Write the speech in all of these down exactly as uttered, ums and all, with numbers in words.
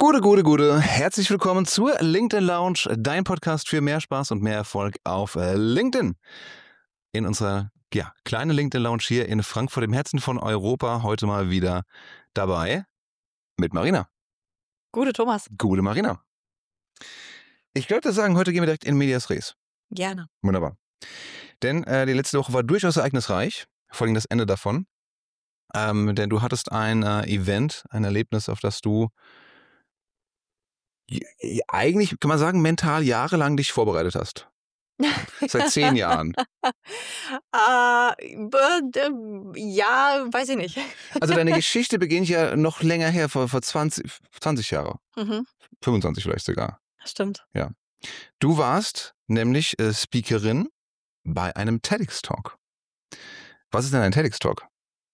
Gute, gute, gute. Herzlich willkommen zur LinkedIn Lounge, dein Podcast für mehr Spaß und mehr Erfolg auf LinkedIn. In unserer ja, kleinen LinkedIn Lounge hier in Frankfurt, im Herzen von Europa, heute mal wieder dabei mit Marina. Gute, Thomas. Gute Marina. Ich glaube, wir sagen, heute gehen wir direkt in Medias Res. Gerne. Wunderbar. Denn äh, die letzte Woche war durchaus ereignisreich, vor allem das Ende davon. Ähm, denn du hattest ein äh, Event, ein Erlebnis, auf das du eigentlich, kann man sagen, mental jahrelang dich vorbereitet hast. Seit zehn Jahren. uh, but, uh, ja, weiß ich nicht. Also deine Geschichte beginnt ja noch länger her, vor, vor zwanzig, zwanzig Jahre. Mhm. fünfundzwanzig vielleicht sogar. Stimmt. Ja. Du warst nämlich äh, Speakerin bei einem TEDx-Talk. Was ist denn ein TEDx-Talk?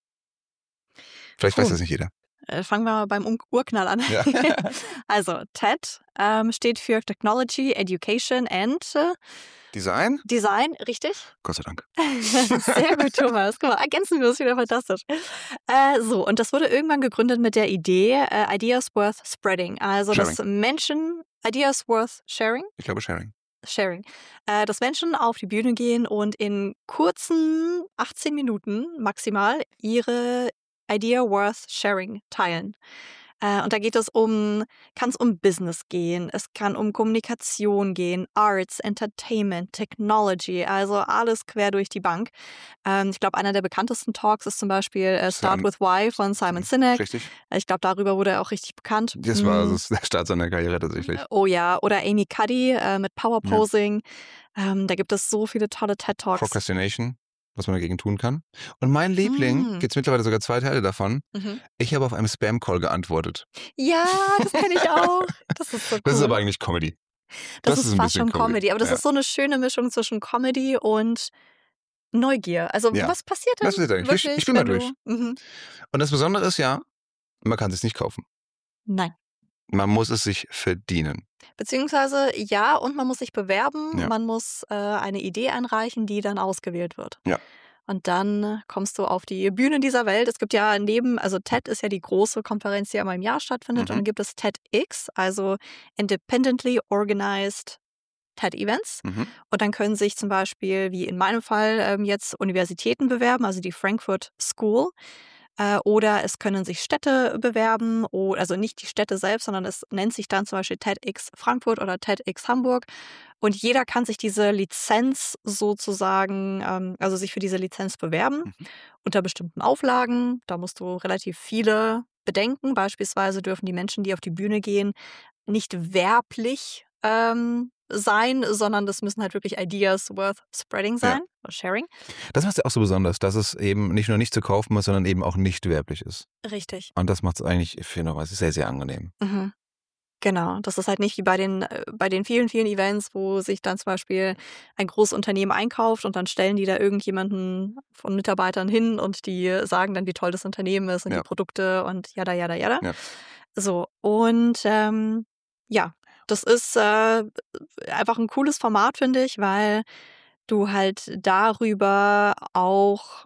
Vielleicht Puh. weiß das nicht jeder. Äh, fangen wir beim um Urknall an. Ja. Also, TED ähm, steht für Technology, Education and äh, Design? Design, richtig? Gott sei Dank. Sehr gut, Thomas. Guck mal, ergänzen wir uns wieder fantastisch. Äh, so, und das wurde irgendwann gegründet mit der Idee, äh, Ideas worth spreading. Also, Sharing. dass Menschen, Ideas worth sharing? Ich glaube Sharing. Sharing. Äh, dass Menschen auf die Bühne gehen und in kurzen achtzehn Minuten maximal ihre Idea worth sharing teilen. Äh, und da geht es um, kann es um Business gehen, es kann um Kommunikation gehen, Arts, Entertainment, Technology, also alles quer durch die Bank. Ähm, ich glaube, einer der bekanntesten Talks ist zum Beispiel äh, Start Sam- with Why von Simon Sinek. Richtig. Ich glaube, darüber wurde er auch richtig bekannt. Das war Mm. das der Start seiner Karriere tatsächlich. Oh ja, oder Amy Cuddy äh, mit Power Posing. Ja. Ähm, da gibt es so viele tolle TED-Talks. Procrastination, was man dagegen tun kann. Und mein Liebling, Mm. gibt es mittlerweile sogar zwei Teile davon. Mhm. Ich habe auf einem Spam-Call geantwortet. Ja, das kenne ich auch. Das ist so cool. Das ist aber eigentlich Comedy. Das, das ist ist ein fast bisschen schon Comedy. Comedy. Aber das Ja. ist so eine schöne Mischung zwischen Comedy und Neugier. Also Ja. was passiert denn Was ist denn? Ich, wirklich, ich bin mal wenn durch. du... Mhm. Und das Besondere ist ja, man kann es sich nicht kaufen. Nein. Man muss es sich verdienen. Beziehungsweise ja, und man muss sich bewerben. Ja. Man muss äh, eine Idee einreichen, die dann ausgewählt wird. Ja. Und dann kommst du auf die Bühne dieser Welt. Es gibt ja neben, also TED ist ja die große Konferenz, die einmal im Jahr stattfindet. Mhm. Und dann gibt es TEDx, also Independently Organized TED-Events. Mhm. Und dann können sich zum Beispiel, wie in meinem Fall, ähm, jetzt Universitäten bewerben, also die Frankfurt School. Äh, oder es können sich Städte bewerben, o- also nicht die Städte selbst, sondern es nennt sich dann zum Beispiel TEDx Frankfurt oder TEDx Hamburg. Und jeder kann sich diese Lizenz sozusagen, ähm, also sich für diese Lizenz bewerben, Mhm. unter bestimmten Auflagen. Da musst du relativ viele bedenken. Beispielsweise dürfen die Menschen, die auf die Bühne gehen, nicht werblich ähm, sein, sondern das müssen halt wirklich Ideas worth spreading sein, oder sharing. Das macht es ja auch so besonders, dass es eben nicht nur nicht zu kaufen ist, sondern eben auch nicht werblich ist. Richtig. Und das macht es eigentlich, ich finde, was sehr, sehr angenehm. Mhm. Genau, das ist halt nicht wie bei den, äh, bei den vielen, vielen Events, wo sich dann zum Beispiel ein großes Unternehmen einkauft und dann stellen die da irgendjemanden von Mitarbeitern hin und die sagen dann, wie toll das Unternehmen ist und Ja. die Produkte und jada, jada, jada. Ja. So, und ähm, ja, das ist äh, einfach ein cooles Format, finde ich, weil du halt darüber auch,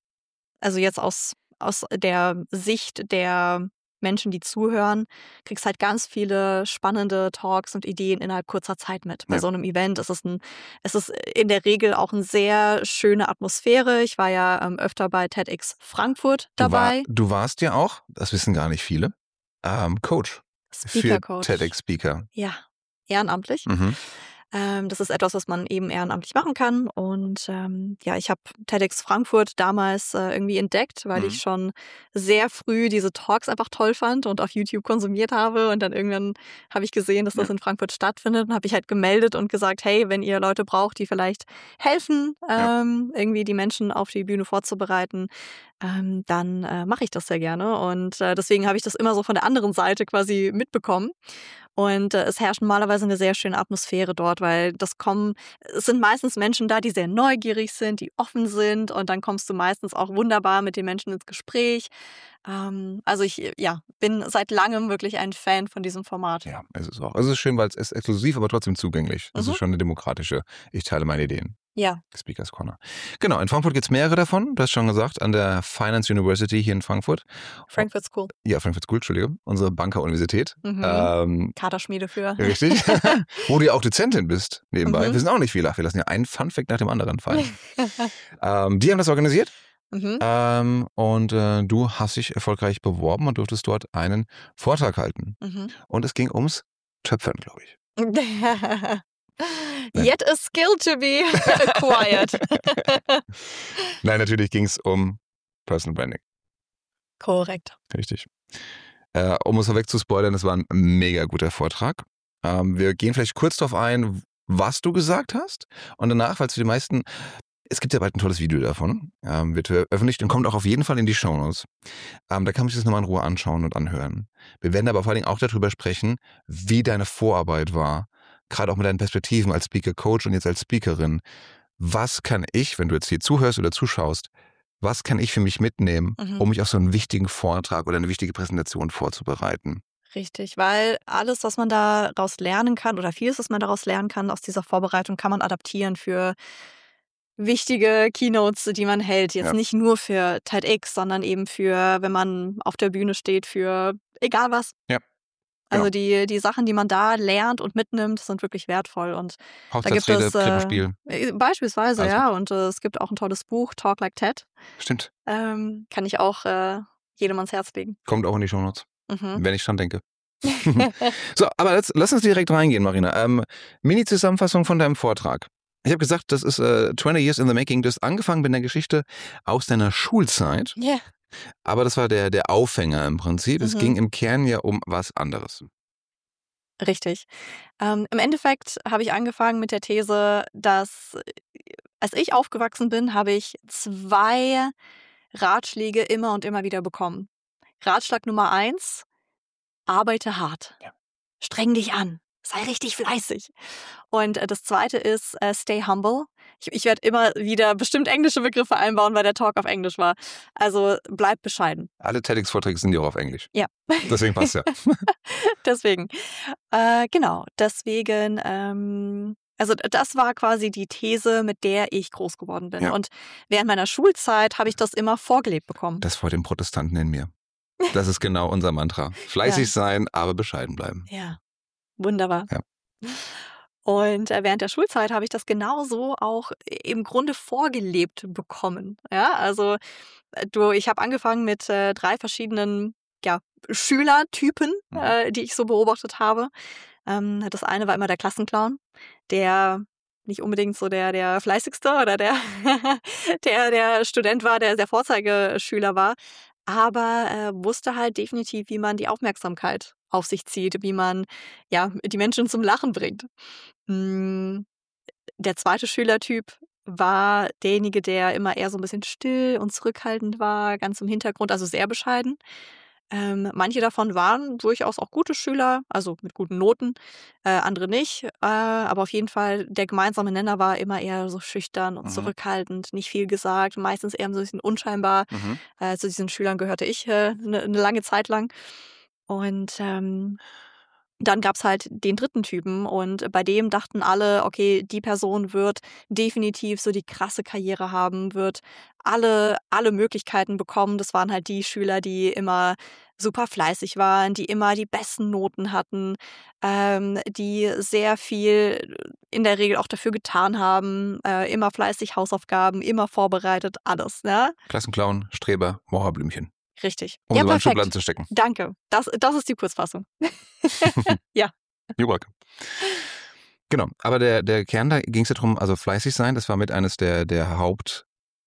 also jetzt aus, aus der Sicht der Menschen, die zuhören, kriegst halt ganz viele spannende Talks und Ideen innerhalb kurzer Zeit mit. Bei Ja. so einem Event ist es, ein, es ist in der Regel auch eine sehr schöne Atmosphäre. Ich war ja ähm, öfter bei TEDx Frankfurt dabei. Du, war, du warst ja auch, das wissen gar nicht viele, ähm, Coach Speaker für Coach. TEDx-Speaker. Ja, ehrenamtlich. Mhm. Ähm, das ist etwas, was man eben ehrenamtlich machen kann. Und ähm, ja, ich habe TEDx Frankfurt damals äh, irgendwie entdeckt, weil Mhm. ich schon sehr früh diese Talks einfach toll fand und auf YouTube konsumiert habe. Und dann irgendwann habe ich gesehen, dass das Ja. in Frankfurt stattfindet und habe ich halt gemeldet und gesagt, hey, wenn ihr Leute braucht, die vielleicht helfen, Ja. ähm, irgendwie die Menschen auf die Bühne vorzubereiten, ähm, dann äh, mache ich das sehr gerne. Und äh, deswegen habe ich das immer so von der anderen Seite quasi mitbekommen. Und äh, es herrscht normalerweise eine sehr schöne Atmosphäre dort, weil das kommen, es sind meistens Menschen da, die sehr neugierig sind, die offen sind und dann kommst du meistens auch wunderbar mit den Menschen ins Gespräch. Ähm, also ich ja, bin seit langem wirklich ein Fan von diesem Format. Ja, es ist auch. Es ist schön, weil es ist exklusiv, aber trotzdem zugänglich. Das Mhm. ist schon eine demokratische, ich teile meine Ideen. Ja. Speakers Corner. Genau, in Frankfurt gibt es mehrere davon, du hast schon gesagt, an der Finance University hier in Frankfurt. Frankfurt School. Ja, Frankfurt School, Entschuldigung, unsere Banker-Universität. Mhm. Ähm, Kaderschmiede für. richtig. Wo du ja auch Dozentin bist, nebenbei. Mhm. Wir sind auch nicht viel, wir lassen ja einen Funfact nach dem anderen fallen. ähm, die haben das organisiert. Mhm. Ähm, und äh, du hast dich erfolgreich beworben und durftest dort einen Vortrag halten. Mhm. Und es ging ums Töpfern, glaube ich. Yet a skill to be acquired. Nein, natürlich ging es um Personal Branding. Korrekt. Richtig. Äh, um es vorweg zu spoilern, es war ein mega guter Vortrag. Ähm, wir gehen vielleicht kurz darauf ein, was du gesagt hast. Und danach, weil es für die meisten, es gibt ja bald ein tolles Video davon, ähm, wird veröffentlicht und kommt auch auf jeden Fall in die Shownotes. Ähm, da kann man sich das nochmal in Ruhe anschauen und anhören. Wir werden aber vor allen Dingen auch darüber sprechen, wie deine Vorarbeit war. Gerade auch mit deinen Perspektiven als Speaker-Coach und jetzt als Speakerin. Was kann ich, wenn du jetzt hier zuhörst oder zuschaust, was kann ich für mich mitnehmen, Mhm. um mich auf so einen wichtigen Vortrag oder eine wichtige Präsentation vorzubereiten? Richtig, weil alles, was man daraus lernen kann oder vieles, was man daraus lernen kann aus dieser Vorbereitung, kann man adaptieren für wichtige Keynotes, die man hält. Jetzt Ja. nicht nur für TEDx, sondern eben für, wenn man auf der Bühne steht, für egal was. Ja. Also Genau. die, die Sachen, die man da lernt und mitnimmt, sind wirklich wertvoll. Und da gibt Hochzeitsrede, es äh, Krippenspiel. äh, beispielsweise, Alles ja, und äh, es gibt auch ein tolles Buch, Talk Like TED. Stimmt. Ähm, kann ich auch äh, jedem ans Herz legen. Kommt auch in die Shownotes, Mhm. wenn ich dran denke. So, aber jetzt, lass uns direkt reingehen, Marina. Ähm, Mini-Zusammenfassung von deinem Vortrag. Ich habe gesagt, das ist äh, twenty years in the making. Du hast angefangen mit einer Geschichte aus deiner Schulzeit. Ja. Aber das war der, der Aufhänger im Prinzip. Es Mhm. ging im Kern ja um was anderes. Richtig. Ähm, Im Endeffekt habe ich angefangen mit der These, dass äh, als ich aufgewachsen bin, habe ich zwei Ratschläge immer und immer wieder bekommen. Ratschlag Nummer eins, arbeite hart. Ja. Streng dich an. Sei richtig fleißig. Und äh, das zweite ist, äh, stay humble. Ich, ich werde immer wieder bestimmt englische Begriffe einbauen, weil der Talk auf Englisch war. Also bleib bescheiden. Alle TEDx-Vorträge sind ja auch auf Englisch. Ja. Deswegen passt ja. Deswegen. Äh, genau, deswegen, ähm, also d- das war quasi die These, mit der ich groß geworden bin. Ja. Und während meiner Schulzeit habe ich das immer vorgelebt bekommen. Das vor dem Protestanten in mir. Das ist genau unser Mantra. Fleißig Ja. sein, aber bescheiden bleiben. Ja, wunderbar. Ja. Und äh, während der Schulzeit habe ich das genauso auch im Grunde vorgelebt bekommen. Ja, also äh, du, ich habe angefangen mit äh, drei verschiedenen ja, Schülertypen, Mhm. äh, die ich so beobachtet habe. Ähm, das eine war immer der Klassenclown, der nicht unbedingt so der, der fleißigste oder der, der, der Student war, der sehr Vorzeigeschüler war, aber äh, wusste halt definitiv, wie man die Aufmerksamkeit auf sich zieht, wie man ja die Menschen zum Lachen bringt. Mm, Der zweite Schülertyp war derjenige, der immer eher so ein bisschen still und zurückhaltend war, ganz im Hintergrund, also sehr bescheiden. Ähm, manche davon waren durchaus auch gute Schüler, also mit guten Noten, äh, andere nicht. Äh, aber auf jeden Fall, der gemeinsame Nenner war immer eher so schüchtern und Mhm. zurückhaltend, nicht viel gesagt, meistens eher so ein bisschen unscheinbar. Mhm. Äh, zu diesen Schülern gehörte ich äh, eine, eine lange Zeit lang. Und ähm, dann gab's halt den dritten Typen und bei dem dachten alle, okay, die Person wird definitiv so die krasse Karriere haben, wird alle, alle Möglichkeiten bekommen. Das waren halt die Schüler, die immer super fleißig waren, die immer die besten Noten hatten, ähm, die sehr viel in der Regel auch dafür getan haben, äh, immer fleißig Hausaufgaben, immer vorbereitet, alles, ne? Klassenclown, Streber, Mauerblümchen. Richtig. Um Ja, so in Schubladen perfekt. zu stecken. Danke. Das, das ist die Kurzfassung. Ja. You're welcome. Genau, aber der, der Kern, da ging es ja darum, also fleißig sein, das war mit eines der, der Hauptaussagen,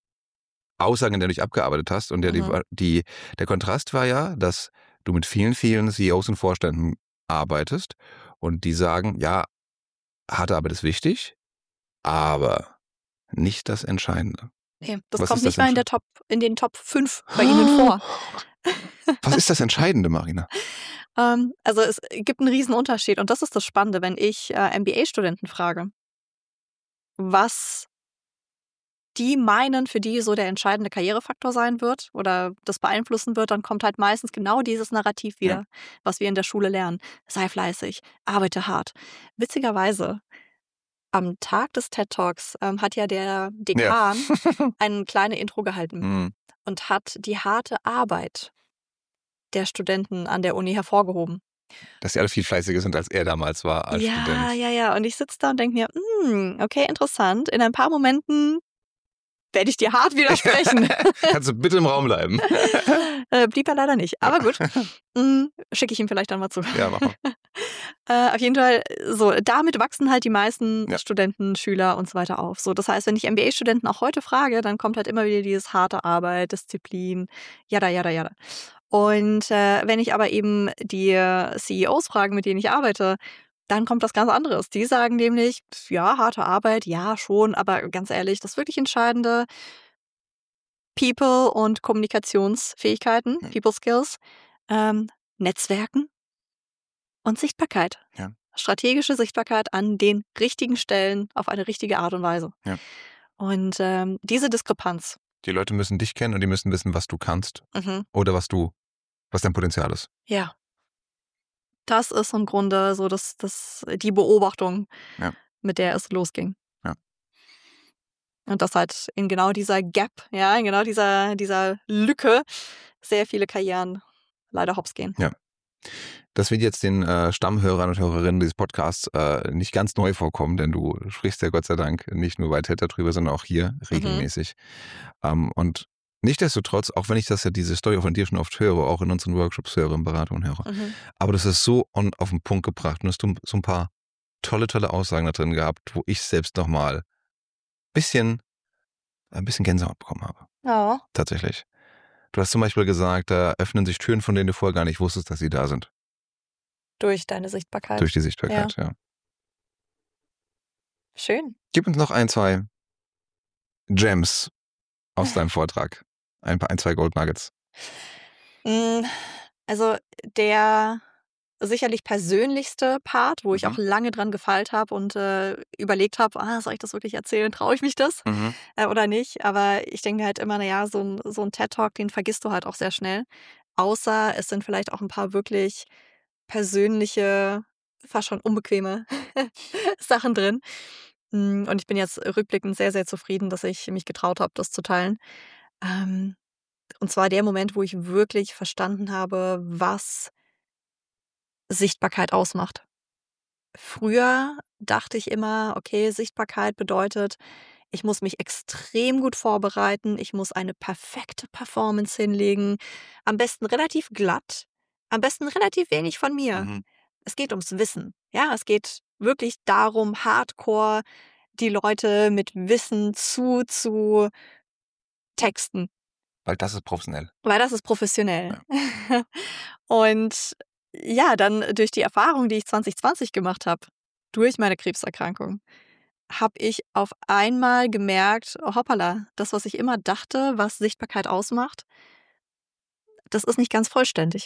in der du dich abgearbeitet hast. Und der, Mhm. die, die, der Kontrast war ja, dass du mit vielen, vielen C E Os und Vorständen arbeitest und die sagen, ja, harte Arbeit ist wichtig, aber nicht das Entscheidende. Nee, das Was kommt ist nicht das mal in der Top, in den Top fünf bei Ihnen vor. Was ist das Entscheidende, Marina? Ähm, also es gibt einen riesen Unterschied und das ist das Spannende, wenn ich äh, M B A-Studenten frage, was die meinen, für die so der entscheidende Karrierefaktor sein wird oder das beeinflussen wird, dann kommt halt meistens genau dieses Narrativ wieder, Ja. was wir in der Schule lernen. Sei fleißig, arbeite hart. Witzigerweise, am Tag des TED Talks ähm, hat ja der Dekan Ja. eine kleine Intro gehalten Mhm. und hat die harte Arbeit der Studenten an der Uni hervorgehoben. Dass sie alle viel fleißiger sind, als er damals war als Ja, Student. ja, ja. Und ich sitze da und denke mir, hm, okay, interessant. In ein paar Momenten werde ich dir hart widersprechen. Kannst du bitte im Raum bleiben? äh, blieb er leider nicht. Aber gut, hm, schicke ich ihm vielleicht dann mal zu. Ja, mach mal. äh, auf jeden Fall, so, damit wachsen halt die meisten Ja. Studenten, Schüler und so weiter auf. So, das heißt, wenn ich M B A-Studenten auch heute frage, dann kommt halt immer wieder dieses harte Arbeit, Disziplin, jada, jada, jada. Und äh, wenn ich aber eben die C E Os frage, mit denen ich arbeite, dann kommt was ganz anderes. Die sagen nämlich, ja, harte Arbeit, ja, schon, aber ganz ehrlich, das wirklich Entscheidende, People- und Kommunikationsfähigkeiten, Ja. People Skills, ähm, Netzwerken und Sichtbarkeit. Ja. Strategische Sichtbarkeit an den richtigen Stellen auf eine richtige Art und Weise. Ja. Und ähm, diese Diskrepanz. Die Leute müssen dich kennen und die müssen wissen, was du kannst Mhm. oder was du, was dein Potenzial ist. Ja. Das ist im Grunde so das, das, die Beobachtung, Ja. mit der es losging. Ja. Und dass halt in genau dieser Gap, ja, in genau dieser, dieser Lücke sehr viele Karrieren leider hops gehen. Ja. Das wird jetzt den äh, Stammhörern und Hörerinnen dieses Podcasts äh, nicht ganz neu vorkommen, denn du sprichst ja Gott sei Dank nicht nur bei TED darüber, sondern auch hier regelmäßig. Mhm. Ähm, und nichtsdestotrotz, auch wenn ich das ja diese Story von dir schon oft höre, auch in unseren Workshops höre, in Beratungen höre, mhm. aber das ist so on, auf den Punkt gebracht und hast du so ein paar tolle, tolle Aussagen da drin gehabt, wo ich selbst nochmal ein bisschen, ein bisschen Gänsehaut bekommen habe. Ja. Tatsächlich. Du hast zum Beispiel gesagt, da öffnen sich Türen, von denen du vorher gar nicht wusstest, dass sie da sind. Durch deine Sichtbarkeit. Durch die Sichtbarkeit, ja. ja. Schön. Gib uns noch ein, zwei Gems aus deinem Vortrag. Ein paar, ein, zwei Gold Nuggets. Also der sicherlich persönlichste Part, wo mhm. ich auch lange dran gefeilt habe und äh, überlegt habe, ah, soll ich das wirklich erzählen? Traue ich mich das mhm. äh, oder nicht? Aber ich denke mir halt immer, naja, so ein, so ein TED-Talk, den vergisst du halt auch sehr schnell. Außer es sind vielleicht auch ein paar wirklich persönliche, fast schon unbequeme Sachen drin. Und ich bin jetzt rückblickend sehr, sehr zufrieden, dass ich mich getraut habe, das zu teilen. Ähm, und zwar der Moment, wo ich wirklich verstanden habe, was Sichtbarkeit ausmacht. Früher dachte ich immer, okay, Sichtbarkeit bedeutet, ich muss mich extrem gut vorbereiten, ich muss eine perfekte Performance hinlegen, am besten relativ glatt, am besten relativ wenig von mir. Mhm. Es geht ums Wissen. Ja, es geht wirklich darum, hardcore die Leute mit Wissen zu, zu texten. Weil das ist professionell. Weil das ist professionell. Ja. Und ja, dann durch die Erfahrung, die ich zwanzig zwanzig gemacht habe, durch meine Krebserkrankung, habe ich auf einmal gemerkt, oh, hoppala, das, was ich immer dachte, was Sichtbarkeit ausmacht, das ist nicht ganz vollständig.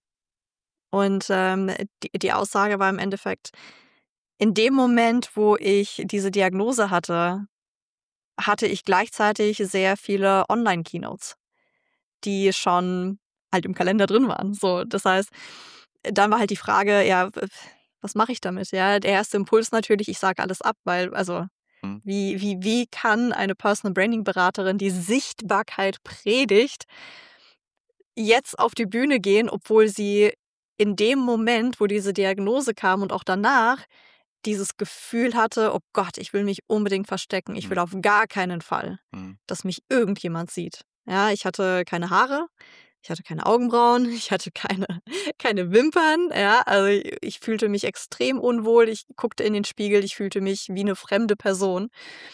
Und ähm, die, die Aussage war im Endeffekt, in dem Moment, wo ich diese Diagnose hatte, hatte ich gleichzeitig sehr viele Online-Keynotes, die schon halt im Kalender drin waren. So, das heißt, dann war halt die Frage, ja, was mache ich damit? Ja, der erste Impuls natürlich, ich sage alles ab, weil, also, hm. wie, wie, wie kann eine Personal Branding Beraterin, die Sichtbarkeit predigt, jetzt auf die Bühne gehen, obwohl sie in dem Moment, wo diese Diagnose kam und auch danach, dieses Gefühl hatte, oh Gott, ich will mich unbedingt verstecken. Ich will auf gar keinen Fall, dass mich irgendjemand sieht. Ja, ich hatte keine Haare, ich hatte keine Augenbrauen, ich hatte keine, keine Wimpern. Ja, also ich, ich fühlte mich extrem unwohl. Ich guckte in den Spiegel, ich fühlte mich wie eine fremde Person.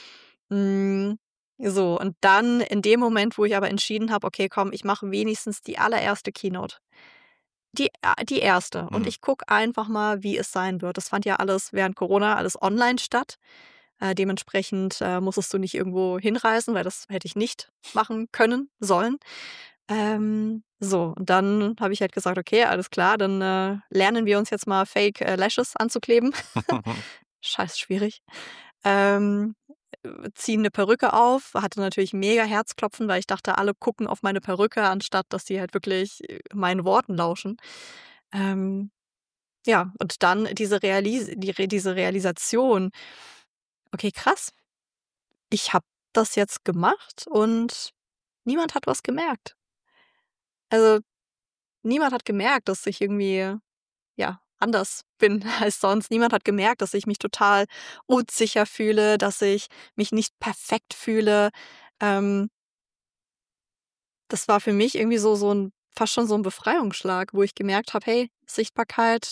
So, und dann in dem Moment, wo ich aber entschieden habe, okay, komm, ich mache wenigstens die allererste Keynote. Die, die erste. Und ich gucke einfach mal, wie es sein wird. Das fand ja alles während Corona, alles online statt. Äh, dementsprechend äh, musstest du nicht irgendwo hinreisen, weil das hätte ich nicht machen können, sollen. Ähm, so, und dann habe ich halt gesagt, okay, alles klar, dann äh, lernen wir uns jetzt mal Fake äh, Lashes anzukleben. Scheiß schwierig. Ähm, ziehe eine Perücke auf, hatte natürlich mega Herzklopfen, weil ich dachte, alle gucken auf meine Perücke, anstatt dass sie halt wirklich äh, meinen Worten lauschen. Ähm, ja, und dann diese, Realis die, Re- diese Realisation, okay, krass, ich habe das jetzt gemacht und niemand hat was gemerkt. Also niemand hat gemerkt, dass ich irgendwie, ja, anders bin als sonst. Niemand hat gemerkt, dass ich mich total unsicher fühle, dass ich mich nicht perfekt fühle. Ähm, das war für mich irgendwie so, so ein, fast schon so ein Befreiungsschlag, wo ich gemerkt habe, hey, Sichtbarkeit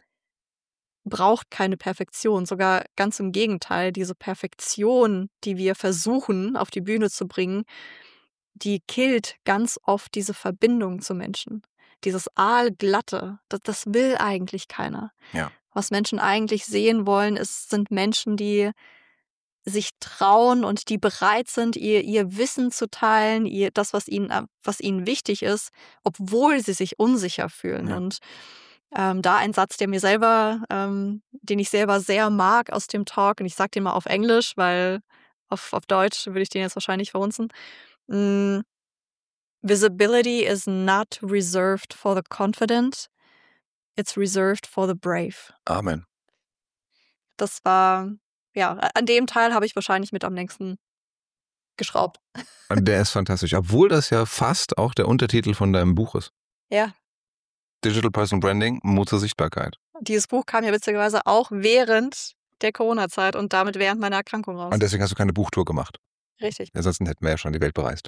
braucht keine Perfektion. Sogar ganz im Gegenteil, diese Perfektion, die wir versuchen auf die Bühne zu bringen, die killt ganz oft diese Verbindung zu Menschen. Dieses Aalglatte, das, das will eigentlich keiner. Ja. Was Menschen eigentlich sehen wollen, ist, sind Menschen, die sich trauen und die bereit sind, ihr, ihr Wissen zu teilen, ihr, das, was ihnen, äh, was ihnen wichtig ist, obwohl sie sich unsicher fühlen. Ja. Und ähm, da ein Satz, der mir selber, ähm, den ich selber sehr mag aus dem Talk, und ich sage den mal auf Englisch, weil auf, auf Deutsch würde ich den jetzt wahrscheinlich verhunzen. Mm, Visibility is not reserved for the confident, it's reserved for the brave. Amen. Das war, ja, an dem Teil habe ich wahrscheinlich mit am längsten geschraubt. Und der ist fantastisch, obwohl das ja fast auch der Untertitel von deinem Buch ist. Ja, Digital Personal Branding, Mut zur Sichtbarkeit. dieses Buch kam ja witzigerweise auch während der Corona-Zeit und damit während meiner Erkrankung raus. Und deswegen hast du keine Buchtour gemacht. Richtig. Ansonsten hätten wir ja schon die Welt bereist.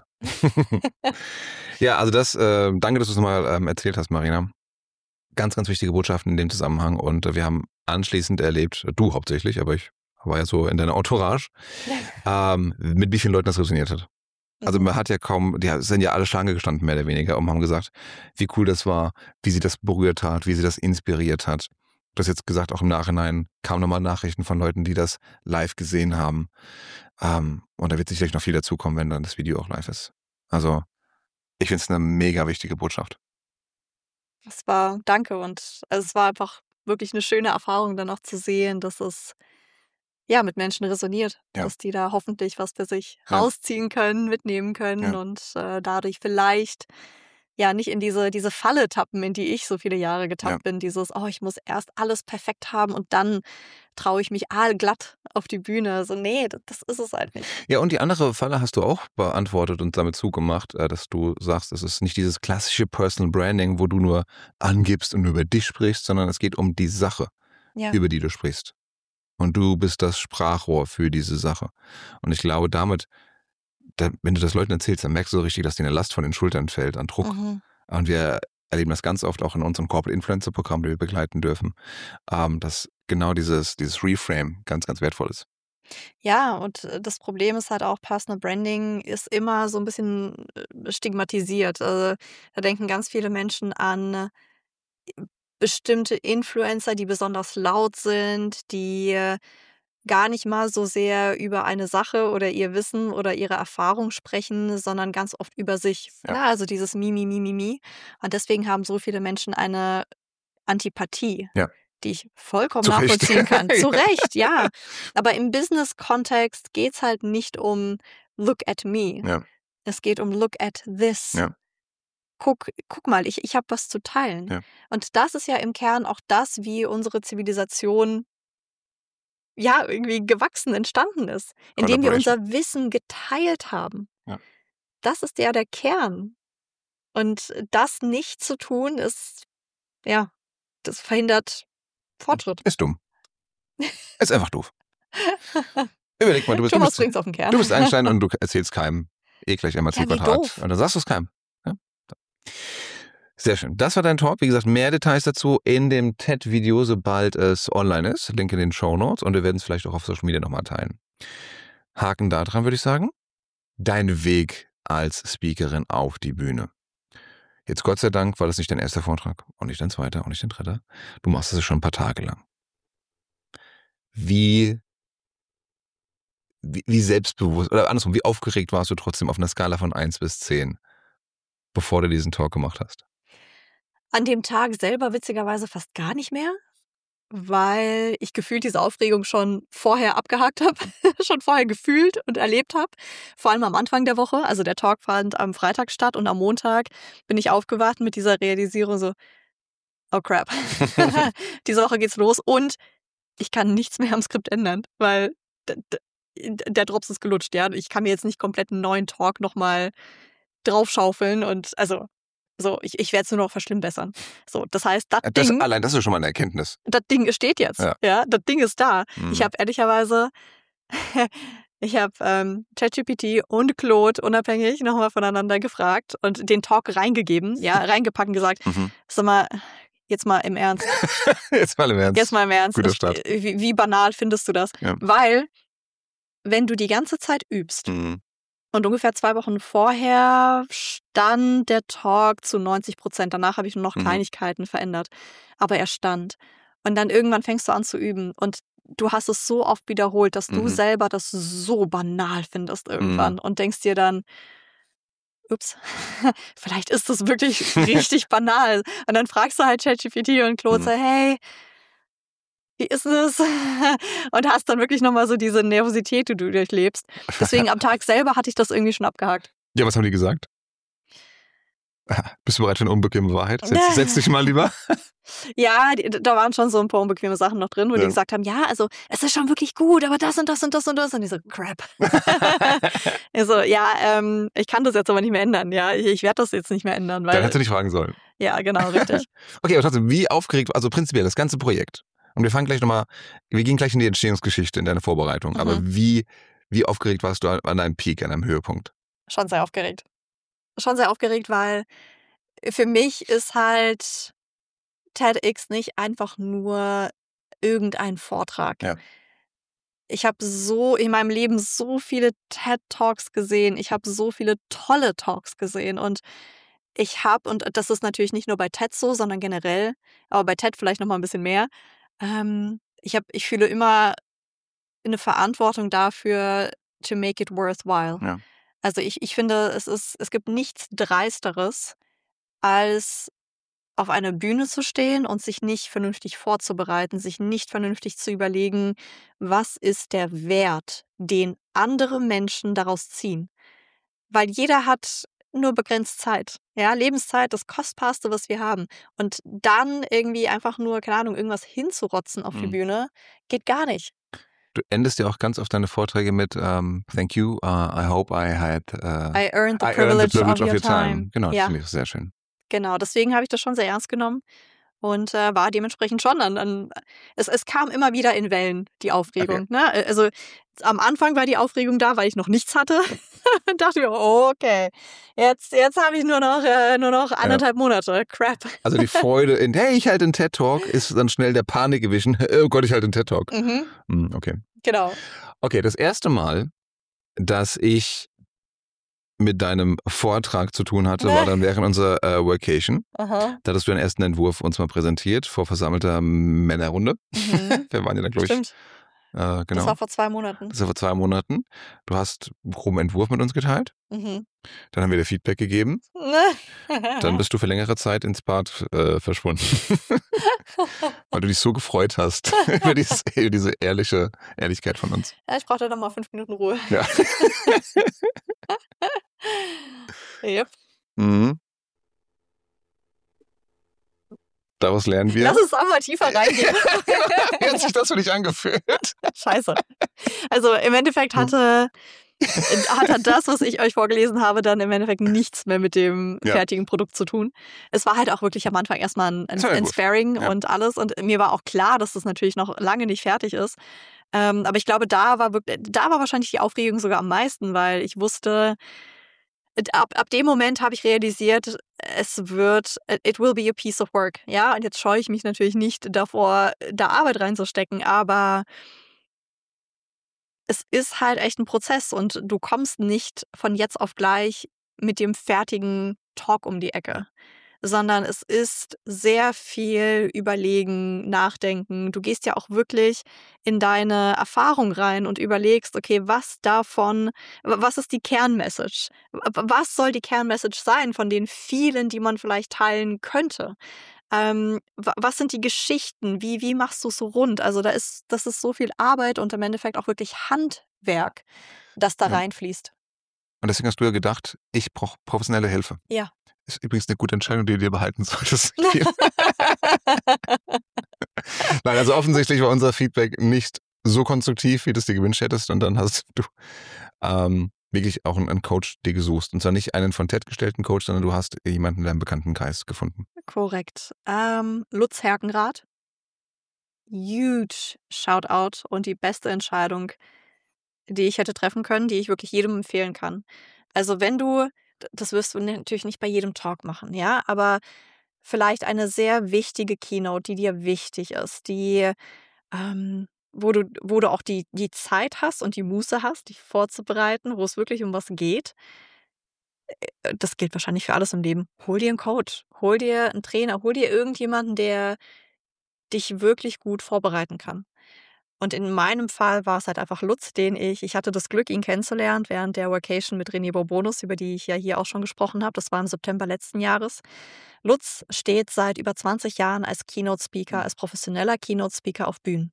Ja, also das, äh, danke, dass du es nochmal ähm, erzählt hast, Marina. Ganz, ganz wichtige Botschaften in dem Zusammenhang. Und äh, wir haben anschließend erlebt, du hauptsächlich, aber ich war ja so in deiner Entourage, ähm, mit wie vielen Leuten das resoniert hat. Also man hat ja kaum, die sind ja alle Schlange gestanden, mehr oder weniger, und haben gesagt, wie cool das war, wie sie das berührt hat, wie sie das inspiriert hat. Du hast jetzt gesagt, auch im Nachhinein kamen nochmal Nachrichten von Leuten, die das live gesehen haben. Ähm, und da wird sicherlich noch viel dazukommen, wenn dann das Video auch live ist. Also ich finde es eine mega wichtige Botschaft. Es war, danke, und also es war einfach wirklich eine schöne Erfahrung, dann auch zu sehen, dass es ja mit Menschen resoniert, Ja. dass die da hoffentlich was für sich Ja. rausziehen können, mitnehmen können Ja. und äh, dadurch vielleicht ja nicht in diese, diese Falle tappen, in die ich so viele Jahre getappt Ja. bin. Dieses, oh, ich muss erst alles perfekt haben und dann traue ich mich aalglatt auf die Bühne. So, nee, das, das ist es halt nicht. Ja, und die andere Falle hast du auch beantwortet und damit zugemacht, äh, dass du sagst, es ist nicht dieses klassische Personal Branding, wo du nur angibst und nur über dich sprichst, sondern es geht um die Sache, Ja. über die du sprichst. Und du bist das Sprachrohr für diese Sache. Und ich glaube, damit, da, wenn du das Leuten erzählst, dann merkst du so richtig, dass dir eine Last von den Schultern fällt an Druck. Mhm. Und wir erleben das ganz oft auch in unserem Corporate Influencer Programm, das wir begleiten dürfen, ähm, dass genau dieses, dieses Reframe ganz, ganz wertvoll ist. Ja, und äh, das Problem ist halt auch, Personal Branding ist immer so ein bisschen äh, stigmatisiert. Also, da denken ganz viele Menschen an äh, bestimmte Influencer, die besonders laut sind, die äh, gar nicht mal so sehr über eine Sache oder ihr Wissen oder ihre Erfahrung sprechen, sondern ganz oft über sich. Ja. Na, also dieses Mi, Mi, Mi, Mi, Mi. Und deswegen haben so viele Menschen eine Antipathie, Ja. die ich vollkommen Zu Recht. nachvollziehen kann. Zu Ja. Recht, ja. Aber im Business-Kontext geht es halt nicht um Look at me. Ja. Es geht um Look at this. Ja. Guck, guck mal, ich, ich habe was zu teilen. Ja. Und das ist ja im Kern auch das, wie unsere Zivilisation ja irgendwie gewachsen, entstanden ist. Indem wir Collaboration. unser Wissen geteilt haben. Ja. Das ist ja der Kern. Und das nicht zu tun, ist, ja, das verhindert Fortschritt. Ist dumm. Ist einfach doof. Überleg mal, du bist, du Thomas bist, bringt's auf den Kern. du bist Einstein und du erzählst keinem eh gleich einmal Ja, c wie Quadrat. doof. Und dann sagst du es keinem. Ja? Sehr schön. Das war dein Talk. Wie gesagt, mehr Details dazu in dem T E D-Video, sobald es online ist. Link in den Shownotes und wir werden es vielleicht auch auf Social Media nochmal teilen. Haken da dran, würde ich sagen. Dein Weg als Speakerin auf die Bühne. Jetzt Gott sei Dank war das nicht dein erster Vortrag, auch nicht dein zweiter, auch nicht dein dritter. Du machst es schon ein paar Tage lang. Wie, wie, wie selbstbewusst, oder andersrum, wie aufgeregt warst du trotzdem auf einer Skala von eins bis zehn, bevor du diesen Talk gemacht hast? An dem Tag selber witzigerweise fast gar nicht mehr. weil ich gefühlt diese Aufregung schon vorher abgehakt habe, schon vorher gefühlt und erlebt habe. Vor allem am Anfang der Woche. Also der Talk fand am Freitag statt und am Montag bin ich aufgewacht mit dieser Realisierung so, oh crap, diese Woche geht's los und ich kann nichts mehr am Skript ändern, weil d- d- der Drops ist gelutscht, ja. Ich kann mir jetzt nicht komplett einen neuen Talk nochmal draufschaufeln und also so, ich, ich werde es nur noch verschlimmbessern. So, das heißt, das Das, Ding, allein das ist schon mal eine Erkenntnis. das Ding steht jetzt, Ja. ja, das Ding ist da. Mhm. Ich habe ehrlicherweise, ich habe ähm, ChatGPT und Claude unabhängig nochmal voneinander gefragt und den Talk reingegeben, ja, reingepackt und gesagt, Mhm. sag mal, jetzt mal im Ernst, Jetzt mal im Ernst. jetzt mal im Ernst, Guter ich, Start. wie, wie banal findest du das? Ja. Weil, wenn du die ganze Zeit übst, Mhm. und ungefähr zwei Wochen vorher stand der Talk zu neunzig Prozent. Danach habe ich nur noch Mhm. Kleinigkeiten verändert. Aber er stand. Und dann irgendwann fängst du an zu üben. Und du hast es so oft wiederholt, dass du Mhm. selber das so banal findest irgendwann. Mhm. Und denkst dir dann, ups, vielleicht ist das wirklich richtig banal. Und dann fragst du halt ChatGPT und Claude Mhm. so, hey, wie ist es? Und hast dann wirklich nochmal so diese Nervosität, die du durchlebst. Deswegen am Tag selber hatte ich das irgendwie schon abgehakt. Ja, was haben die gesagt? Bist du bereit für eine unbequeme Wahrheit? Setz, setz dich mal lieber. Ja, die, da waren schon so ein paar unbequeme Sachen noch drin, wo Ja. die gesagt haben, ja, also es ist schon wirklich gut, aber das und das und das und das. Und ich so, crap. Also, ja, ähm, ich kann das jetzt aber nicht mehr ändern. Ja, ich, ich werde das jetzt nicht mehr ändern. Weil, Dann hättest du nicht fragen sollen. Ja, genau, richtig. Okay, aber trotzdem, wie aufgeregt, also prinzipiell das ganze Projekt. Und wir fangen gleich nochmal, wir gehen gleich in die Entstehungsgeschichte, in deine Vorbereitung. Mhm. Aber wie, wie aufgeregt warst du an deinem Peak, an deinem Höhepunkt? Schon sehr aufgeregt. Schon sehr aufgeregt, weil für mich ist halt TEDx nicht einfach nur irgendein Vortrag. Ja. Ich habe so in meinem Leben so viele TED-Talks gesehen. Ich habe so viele tolle Talks gesehen. Und ich habe, und das ist natürlich nicht nur bei TED so, sondern generell, aber bei TED vielleicht noch mal ein bisschen mehr, ähm, ich, hab, ich fühle immer eine Verantwortung dafür, to make it worthwhile. Ja. Also ich, ich finde, es, ist, es gibt nichts Dreisteres, als auf einer Bühne zu stehen und sich nicht vernünftig vorzubereiten, sich nicht vernünftig zu überlegen, was ist der Wert, den andere Menschen daraus ziehen. Weil jeder hat nur begrenzt Zeit. Ja, Lebenszeit, das Kostbarste, was wir haben. Und dann irgendwie einfach nur, keine Ahnung, irgendwas hinzurotzen auf die Mhm. Bühne, geht gar nicht. Du endest ja auch ganz oft deine Vorträge mit um, Thank you, uh, I hope I had uh, I earned the I privilege, earned the privilege of, your time. Genau, das Ja, finde ich sehr schön. genau. Deswegen habe ich das schon sehr ernst genommen und äh, war dementsprechend schon an. an es, es kam immer wieder in Wellen, die Aufregung. Okay. Ne? Also am Anfang war die Aufregung da, weil ich noch nichts hatte. Und dachte mir, oh, okay, jetzt, jetzt habe ich nur noch, äh, nur noch anderthalb Monate. Crap. Also die Freude in, hey, ich halte einen TED-Talk, ist dann schnell der Panik gewichen. Oh Gott, ich halte einen TED-Talk. Mhm, Hm, okay. genau. Okay, das erste Mal, dass ich mit deinem Vortrag zu tun hatte, war dann während unserer äh, Workation. Aha. Da hattest du deinen ersten Entwurf uns mal präsentiert vor versammelter Männerrunde. Mhm. Wir waren ja da, glaube ich. Stimmt. Äh, genau. Das war vor zwei Monaten. Das war vor zwei Monaten. Du hast einen groben Entwurf mit uns geteilt. Mhm. Dann haben wir dir Feedback gegeben. Dann bist du für längere Zeit ins Bad äh, verschwunden. Weil du dich so gefreut hast über, dieses, über diese ehrliche Ehrlichkeit von uns. Ja, ich brauchte dann mal fünf Minuten Ruhe. Ja. Yep. Mhm. Daraus lernen wir. Lass uns auch mal tiefer reingehen. Wie hat sich das für dich angefühlt? Scheiße. Also im Endeffekt hatte, hatte das, was ich euch vorgelesen habe, dann im Endeffekt nichts mehr mit dem Ja. fertigen Produkt zu tun. Es war halt auch wirklich am Anfang erstmal ein, ein, Das war ja ein gut. Sparring Ja. und alles. Und mir war auch klar, dass das natürlich noch lange nicht fertig ist. Ähm, aber ich glaube, da war wirklich, da war wahrscheinlich die Aufregung sogar am meisten, weil ich wusste, ab, ab dem Moment habe ich realisiert, es wird, it will be a piece of work. Ja, und jetzt scheue ich mich natürlich nicht davor, da Arbeit reinzustecken, aber es ist halt echt ein Prozess und du kommst nicht von jetzt auf gleich mit dem fertigen Talk um die Ecke, sondern es ist sehr viel Überlegen, Nachdenken. Du gehst ja auch wirklich in deine Erfahrung rein und überlegst, okay, was davon, was ist die Kernmessage? Was soll die Kernmessage sein von den vielen, die man vielleicht teilen könnte? Ähm, wa was sind die Geschichten? Wie wie machst du's so rund? Also, da ist das ist so viel Arbeit und im Endeffekt auch wirklich Handwerk, das da Ja. reinfließt. Und deswegen hast du ja gedacht, ich brauche professionelle Hilfe. Ja. Ist übrigens 'ne gute Entscheidung, die du dir behalten solltest. Nein, also offensichtlich war unser Feedback nicht so konstruktiv, wie du's dir gewünscht hättest und dann hast du, ähm, wirklich auch 'n 'n Coach dir gesucht. Und zwar nicht einen von TED gestellten Coach, sondern du hast jemanden in deinem Bekanntenkreis gefunden. Korrekt. Ähm, Lutz Herkenrath. Huge Shoutout und die beste Entscheidung, die ich hätte treffen können, die ich wirklich jedem empfehlen kann. Also, wenn du d das wirst du natürlich nicht bei jedem Talk machen, ja, aber vielleicht eine sehr wichtige Keynote, die dir wichtig ist, die, ähm wo du wo du auch die die Zeit hast und die Muße hast, dich vorzubereiten, wo es wirklich um was geht. Äh, das gilt wahrscheinlich für alles im Leben. Hol dir 'n Coach, hol dir 'n Trainer, hol dir irgendjemanden, der dich wirklich gut vorbereiten kann. Und in meinem Fall war's halt einfach Lutz, den ich ich hatte das Glück, ihn kennenzulernen während der Workation mit René Bourbonus, über die ich ja hier auch schon gesprochen habe. Das war im September letzten Jahres. Lutz steht seit über zwanzig Jahren als Keynote Speaker, als professioneller Keynote Speaker auf Bühnen.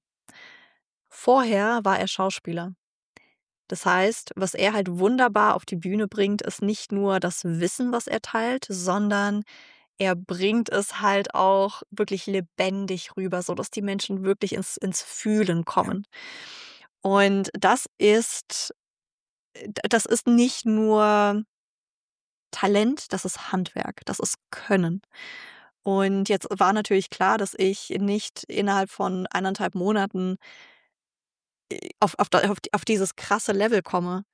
Vorher war er Schauspieler. Das heißt, was er halt wunderbar auf die Bühne bringt, ist nicht nur das Wissen, was er teilt, sondern er bringt es halt auch wirklich lebendig rüber, sodass die Menschen wirklich ins ins Fühlen kommen. Und das ist d das ist nicht nur Talent, das ist Handwerk, das ist Können. Und jetzt war natürlich klar, dass ich nicht innerhalb von eineinhalb Monaten äh, auf auf da auf auf dieses krasse Level komme.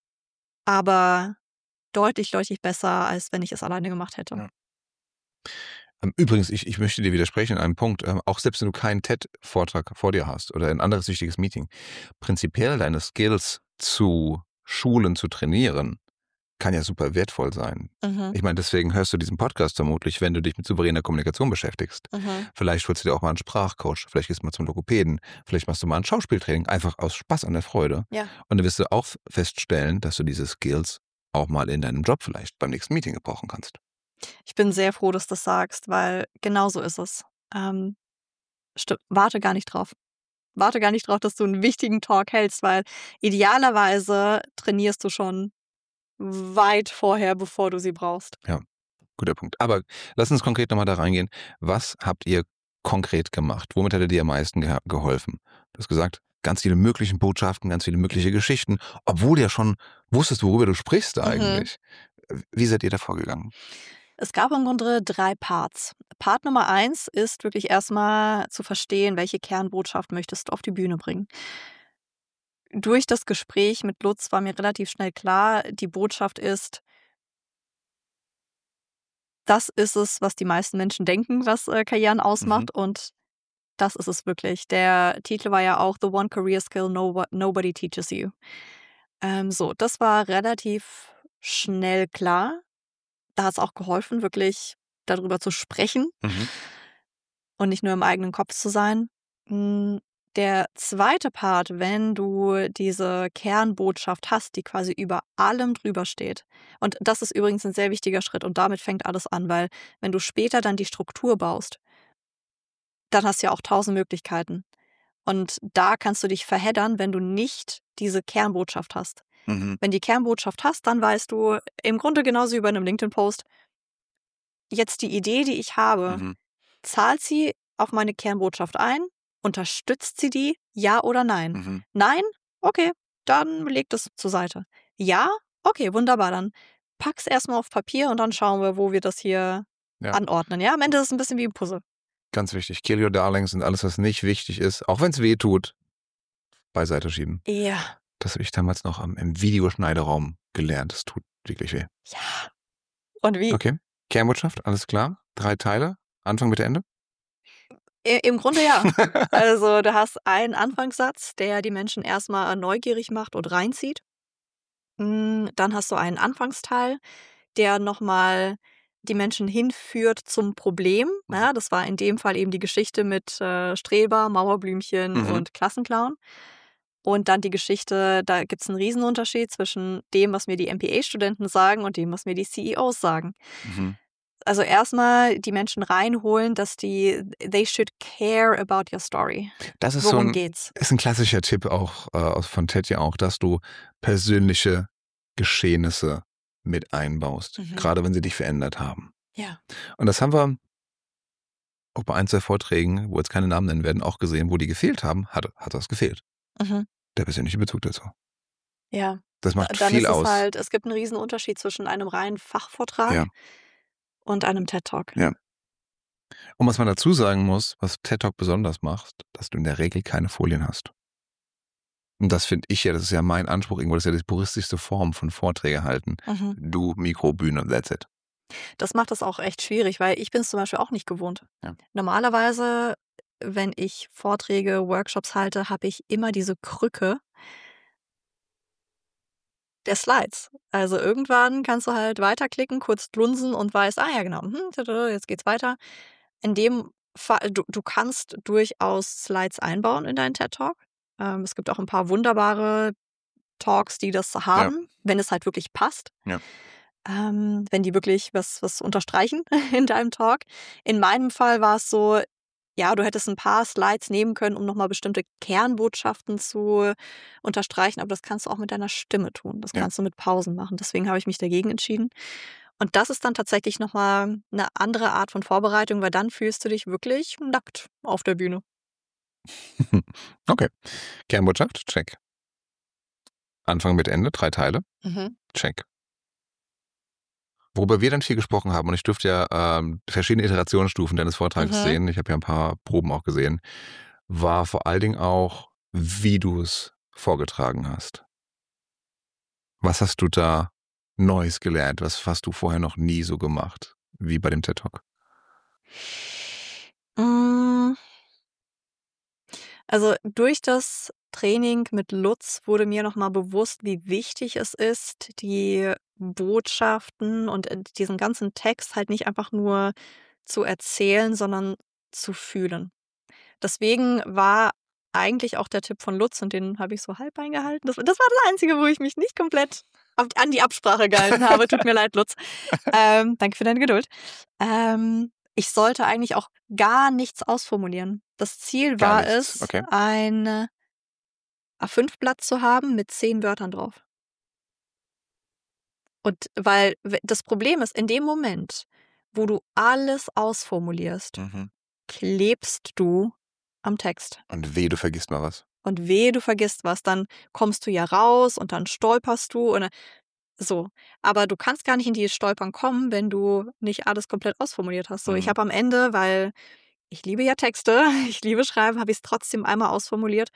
Aber deutlich, deutlich besser, als wenn ich es alleine gemacht hätte. Ja. Ähm, übrigens, ich ich möchte dir widersprechen in einem Punkt. Ähm, auch selbst wenn du keinen TED-Vortrag vor dir hast oder ein anderes wichtiges Meeting, prinzipiell deine Skills zu schulen, zu trainieren, kann ja super wertvoll sein. Mhm. Ich meine, deswegen hörst du diesen Podcast vermutlich, wenn du dich mit souveräner Kommunikation beschäftigst. Mhm. Vielleicht holst du dir auch mal 'n Sprachcoach, vielleicht gehst du mal zum Logopäden, vielleicht machst du mal 'n Schauspieltraining, einfach aus Spaß an der Freude. Ja. Und dann wirst du auch f feststellen, dass du diese Skills auch mal in deinem Job vielleicht beim nächsten Meeting gebrauchen kannst. Ich bin sehr froh, dass du's sagst, weil genau so ist es. Ähm, sti warte gar nicht drauf. Warte gar nicht drauf, dass du 'n wichtigen Talk hältst, weil idealerweise trainierst du schon weit vorher, bevor du sie brauchst. Ja, guter Punkt. Aber lass uns konkret noch mal da reingehen. Was habt ihr konkret gemacht? Womit hat er dir am meisten geha geholfen? Du hast gesagt, ganz viele mögliche Botschaften, ganz viele mögliche Geschichten, obwohl du ja schon wusstest, worüber du sprichst Mhm. eigentlich. Äh, wie seid ihr da vorgegangen? Es gab im Grunde drei Parts. Part Nummer eins ist wirklich erst mal zu verstehen, welche Kernbotschaft möchtest du auf die Bühne bringen. Durch das Gespräch mit Lutz war mir relativ schnell klar, die Botschaft ist das ist es, was die meisten Menschen denken, was, äh, Karrieren Mhm. ausmacht und das ist es wirklich. Der Titel war ja auch „The one career skill nobo nobody teaches you“. Ähm, so, das war relativ schnell klar. Da hat's auch geholfen, wirklich da drüber zu sprechen Mhm. und nicht nur im eigenen Kopf zu sein. Hm, der zweite Part, wenn du diese Kernbotschaft hast, die quasi über allem drüber steht und das ist übrigens 'n sehr wichtiger Schritt und damit fängt alles an, weil wenn du später dann die Struktur baust dann hast du ja auch tausend Möglichkeiten. Und da kannst du dich verheddern, wenn du nicht diese Kernbotschaft hast. Mhm. Wenn die Kernbotschaft hast, dann weißt du im Grunde genauso wie bei 'nem LinkedIn-Post jetzt die Idee, die ich habe, Mhm. zahlt sie auf meine Kernbotschaft ein? Unterstützt sie die? Ja oder nein? Mhm. Nein? Okay, dann leg das zur Seite. Ja? Okay, wunderbar, dann pack's erst mal auf Papier und dann schauen wir, wo wir das hier Ja. anordnen, ja? Am Ende ist es 'n bisschen wie 'n Puzzle. Ganz wichtig. Kill your darlings und alles, was nicht wichtig ist, auch wenn's weh tut, beiseite schieben. Ja. Das habe ich damals noch am im Videoschneideraum gelernt. Das tut wirklich weh. Ja. Und wie? Okay. Kernbotschaft, alles klar. drei Teile, Anfang, Mitte, Ende? I im Grunde ja. Also, du hast einen Anfangssatz, der die Menschen erst mal neugierig macht und reinzieht. Hm, dann hast du einen Anfangsteil, der noch mal die Menschen hinführt zum Problem. Mhm. Ja, das war in dem Fall eben die Geschichte mit, äh, Streber, Mauerblümchen Mhm. und Klassenclown. Und dann die Geschichte, da gibt's 'n Riesenunterschied zwischen dem, was mir die M B A-Studenten sagen und dem, was mir die C E Os sagen. Mhm. Also erstmal die Menschen reinholen, dass die, they should care about your story. Das ist Worum so ein, geht's? ist ein klassischer Tipp auch äh, von Ted ja auch, dass du persönliche Geschehnisse mit einbaust, Mhm. gerade wenn sie dich verändert haben. Ja. Und das haben wir auch bei ein, zwei Vorträgen, wo jetzt keine Namen nennen werden, auch gesehen, wo die gefehlt haben, hat, hat das gefehlt. Mhm. Der persönliche Bezug dazu. Ja. Das macht Dann viel ist es aus. halt, es gibt einen riesen Unterschied zwischen einem reinen Fachvortrag Ja. und einem TED-Talk. Ja. Und was man dazu sagen muss, was TED Talk besonders macht, dass du in der Regel keine Folien hast. Und das finde ich ja, das ist ja mein Anspruch irgendwo, das ist ja die puristischste Form von Vorträge halten. Mhm. Du, Mikro, Bühne, that's it. Das macht es auch echt schwierig, weil ich bin es zum Beispiel auch nicht gewohnt. Ja. Normalerweise, wenn ich Vorträge, Workshops halte, habe ich immer diese Krücke der Slides. Also irgendwann kannst du halt weiterklicken, kurz lunsen und weißt, ah ja genau, hm, tada, jetzt geht's weiter. In dem Fall, du, du kannst durchaus Slides einbauen in deinen TED-Talk. Ähm, es gibt auch ein paar wunderbare Talks, die das haben, wenn es halt wirklich passt. Ja. Ähm, wenn die wirklich was, was unterstreichen in deinem Talk. In meinem Fall war es so, ja, du hättest ein paar Slides nehmen können, um nochmal bestimmte Kernbotschaften zu unterstreichen, aber das kannst du auch mit deiner Stimme tun. Das Ja. kannst du mit Pausen machen. Deswegen habe ich mich dagegen entschieden. Und das ist dann tatsächlich nochmal eine andere Art von Vorbereitung, weil dann fühlst du dich wirklich nackt auf der Bühne. Okay. Kernbotschaft, check. Anfang mit Ende, drei Teile, Mhm. check. Worüber wir dann viel gesprochen haben, und ich durfte ja ähm, verschiedene Iterationsstufen deines Vortrags Mhm. sehen, ich habe ja ein paar Proben auch gesehen, war vor allen Dingen auch, wie du es vorgetragen hast. Was hast du da Neues gelernt? Was hast du vorher noch nie so gemacht, wie bei dem TED Talk? Mm. Also durch das Training mit Lutz wurde mir nochmal bewusst, wie wichtig es ist, die Botschaften und äh, diesen ganzen Text halt nicht einfach nur zu erzählen, sondern zu fühlen. Deswegen war eigentlich auch der Tipp von Lutz, und den habe ich so halb eingehalten. Das, das war das Einzige, wo ich mich nicht komplett auf, an die Absprache gehalten habe. Tut mir leid, Lutz. Ähm, danke für deine Geduld. Ähm, ich sollte eigentlich auch gar nichts ausformulieren. Das Ziel Gar war nichts, es, okay. ein A fünf Blatt zu haben mit zehn Wörtern drauf. Und weil w- das Problem ist, in dem Moment, wo du alles ausformulierst, Mhm. klebst du am Text. Und weh, du vergisst mal was. Und wehe, du vergisst was, dann kommst du ja raus und dann stolperst du und dann- so. Aber du kannst gar nicht in dieses Stolpern kommen, wenn du nicht alles komplett ausformuliert hast. So, ich Mhm. habe am Ende, weil ich liebe ja Texte, ich liebe Schreiben, habe ich es trotzdem einmal ausformuliert.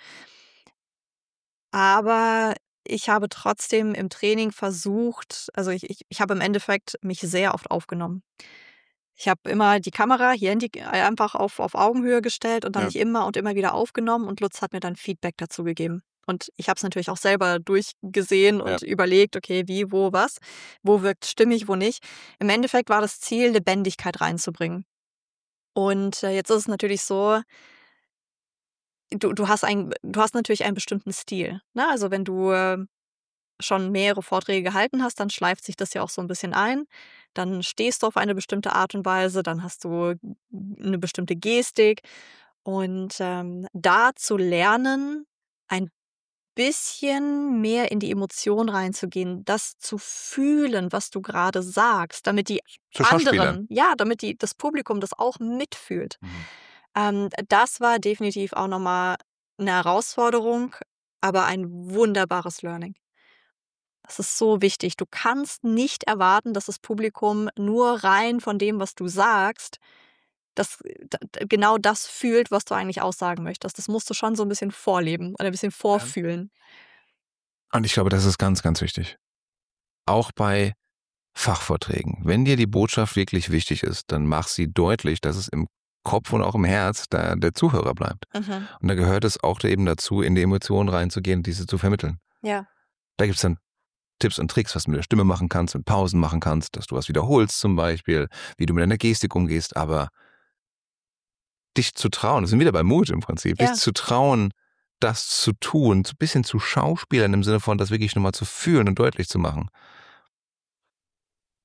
Aber ich habe trotzdem im Training versucht, also ich, ich, ich habe im Endeffekt mich sehr oft aufgenommen. Ich habe immer die Kamera hier in die, einfach auf, auf Augenhöhe gestellt und dann Ja. mich immer und immer wieder aufgenommen und Lutz hat mir dann Feedback dazu gegeben. Und ich habe es natürlich auch selber durchgesehen und Ja. überlegt, okay, wie, wo, was, wo wirkt stimmig, wo nicht. Im Endeffekt war das Ziel, Lebendigkeit reinzubringen. Und äh, jetzt ist es natürlich so, du, du, hast ein, du hast natürlich einen bestimmten Stil. Ne? Also wenn du äh, schon mehrere Vorträge gehalten hast, dann schleift sich das ja auch so ein bisschen ein. Dann stehst du auf eine bestimmte Art und Weise, dann hast du eine bestimmte Gestik. Und ähm, da zu lernen, ein bisschen mehr in die Emotion reinzugehen, das zu fühlen, was du gerade sagst, damit die Zu Schauspielern. anderen, ja, damit die, das Publikum das auch mitfühlt. Mhm. Ähm, das war definitiv auch nochmal eine Herausforderung, aber ein wunderbares Learning. Das ist so wichtig. Du kannst nicht erwarten, dass das Publikum nur rein von dem, was du sagst, das, d- d- genau das fühlt, was du eigentlich aussagen möchtest. Das musst du schon so ein bisschen vorleben oder ein bisschen vorfühlen. Und ich glaube, das ist ganz, ganz wichtig. Auch bei Fachvorträgen. Wenn dir die Botschaft wirklich wichtig ist, dann mach sie deutlich, dass es im Kopf und auch im Herz der, der Zuhörer bleibt. Mhm. Und da gehört es auch eben dazu, in die Emotionen reinzugehen, diese zu vermitteln. Ja. Da gibt es dann Tipps und Tricks, was du mit der Stimme machen kannst, mit Pausen machen kannst, dass du was wiederholst zum Beispiel, wie du mit deiner Gestik umgehst, aber dich zu trauen, das sind wieder bei Mut im Prinzip, Ja. dich zu trauen, das zu tun, so ein bisschen zu schauspielern im Sinne von, das wirklich nochmal zu fühlen und deutlich zu machen.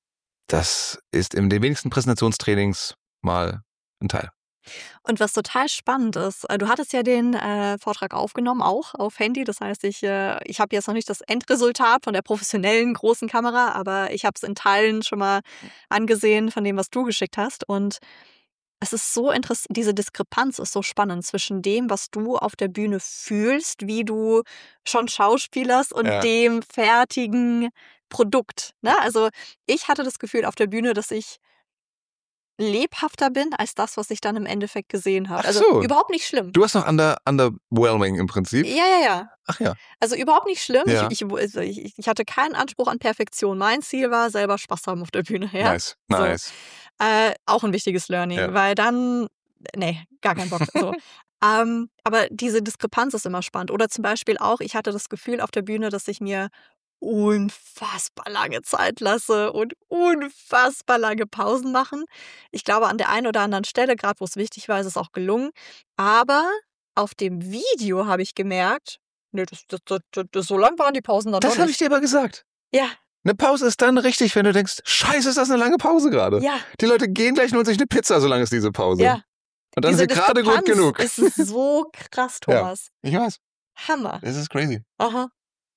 das ist in den wenigsten Präsentationstrainings mal ein Teil. Und was total spannend ist, äh, du hattest ja den äh, Vortrag aufgenommen, auch auf Handy. Das heißt, ich, äh, ich habe jetzt noch nicht das Endresultat von der professionellen großen Kamera, aber ich habe es in Teilen schon mal angesehen von dem, was du geschickt hast. Und es ist so interessant, diese Diskrepanz ist so spannend zwischen dem, was du auf der Bühne fühlst, wie du schon schauspielerst und Ja. dem fertigen Produkt. Ne? Also ich hatte das Gefühl auf der Bühne, dass ich lebhafter bin als das, was ich dann im Endeffekt gesehen habe. Ach Also so. überhaupt nicht schlimm. Du hast noch under, underwhelming im Prinzip. Ja, ja, ja. Ach ja. Also überhaupt nicht schlimm. Ja. Ich, ich, also ich, ich hatte keinen Anspruch an Perfektion. Mein Ziel war, selber Spaß haben auf der Bühne. Ja? Nice, nice. So. Äh, auch ein wichtiges Learning, Ja. weil dann, nee, gar keinen Bock. So. ähm, aber diese Diskrepanz ist immer spannend. Oder zum Beispiel auch, ich hatte das Gefühl auf der Bühne, dass ich mir unfassbar lange Zeit lasse und unfassbar lange Pausen machen. Ich glaube, an der einen oder anderen Stelle, gerade wo es wichtig war, ist es auch gelungen. Aber auf dem Video habe ich gemerkt, nee, das, das, das, das, das, so lang waren die Pausen dann Das noch habe nicht. ich dir aber gesagt. Ja, Eine Pause ist dann richtig, wenn du denkst, scheiße, ist das eine lange Pause gerade. ja, Die Leute gehen gleich und holen sich eine Pizza, solange ist diese Pause. ja. Und dann Diese ist sie gerade gut Diskrepanz genug. ist so krass, Ja. Thomas. Ich weiß, Hammer. das ist crazy. Aha.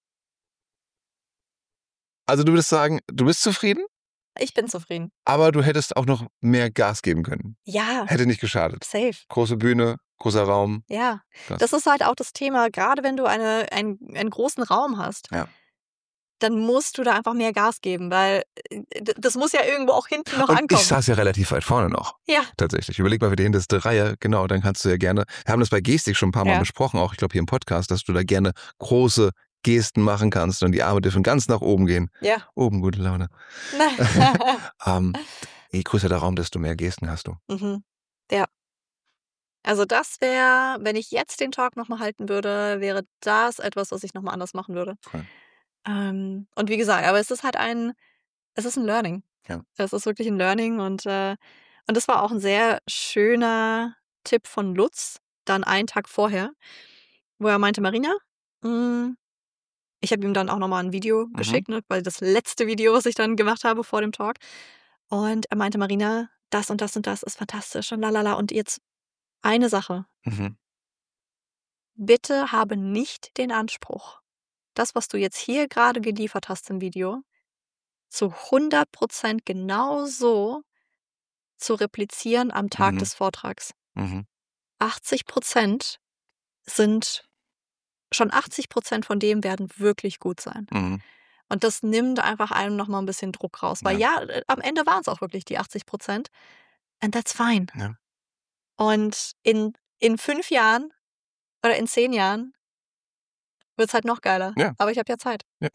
Also du würdest sagen, du bist zufrieden, Ich bin zufrieden. aber du hättest auch noch mehr Gas geben können. Ja, Hätte nicht geschadet. safe. Große Bühne, großer Raum. Ja, Krass. das ist halt auch das Thema, gerade wenn du eine, einen, einen großen Raum hast, Ja. dann musst du da einfach mehr Gas geben, weil äh, d- das muss ja irgendwo auch hinten noch Und ankommen. ich saß ja relativ weit vorne noch. Ja, Tatsächlich. Überleg mal für die hinterste Reihe. Genau, dann kannst du ja gerne, wir haben das bei Gestik schon ein paar Mal Ja. besprochen, auch ich glaube hier im Podcast, dass du da gerne große Gesten machen kannst und die Arme dürfen ganz nach oben gehen. ja. Oben gute Laune. Ähm, je größer der Raum, desto mehr Gesten hast du. mhm. Ja. Also das wäre, wenn ich jetzt den Talk nochmal halten würde, wäre das etwas, was ich nochmal anders machen würde. Cool. Ähm, und wie gesagt, aber es ist halt ein, es ist ein Learning. Ja. Es ist wirklich ein Learning und, äh, und das war auch ein sehr schöner Tipp von Lutz, dann einen Tag vorher, wo er meinte, Marina, mh, ich habe ihm dann auch nochmal ein Video Mhm. geschickt, ne, weil das letzte Video, was ich dann gemacht habe vor dem Talk. Und er meinte, Marina, das und das und das ist fantastisch und lalala. Und jetzt eine Sache. Mhm. Bitte habe nicht den Anspruch, das, was du jetzt hier gerade geliefert hast im Video, zu hundert Prozent genau so zu replizieren am Tag Mhm. des Vortrags. Mhm. achtzig Prozent sind, schon achtzig Prozent von dem werden wirklich gut sein. Mhm. Und das nimmt einfach einem nochmal ein bisschen Druck raus. Weil ja, äh, am Ende waren es auch wirklich die achtzig Prozent. And that's fine. Ja. Und in, in fünf Jahren oder in zehn Jahren wird es halt noch geiler. Ja. Aber ich habe ja Zeit. Ja.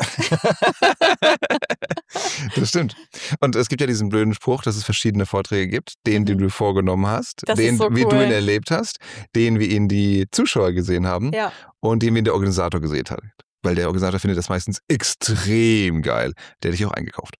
Das stimmt. Und es gibt ja diesen blöden Spruch, dass es verschiedene Vorträge gibt. Den, den Mhm. du vorgenommen hast, Das den, ist so wie du cool. ihn erlebt hast, den, wie ihn die Zuschauer gesehen haben Ja. und den, wie ihn der Organisator gesehen hat. Weil der Organisator findet das meistens extrem geil. Der hätte ich auch eingekauft.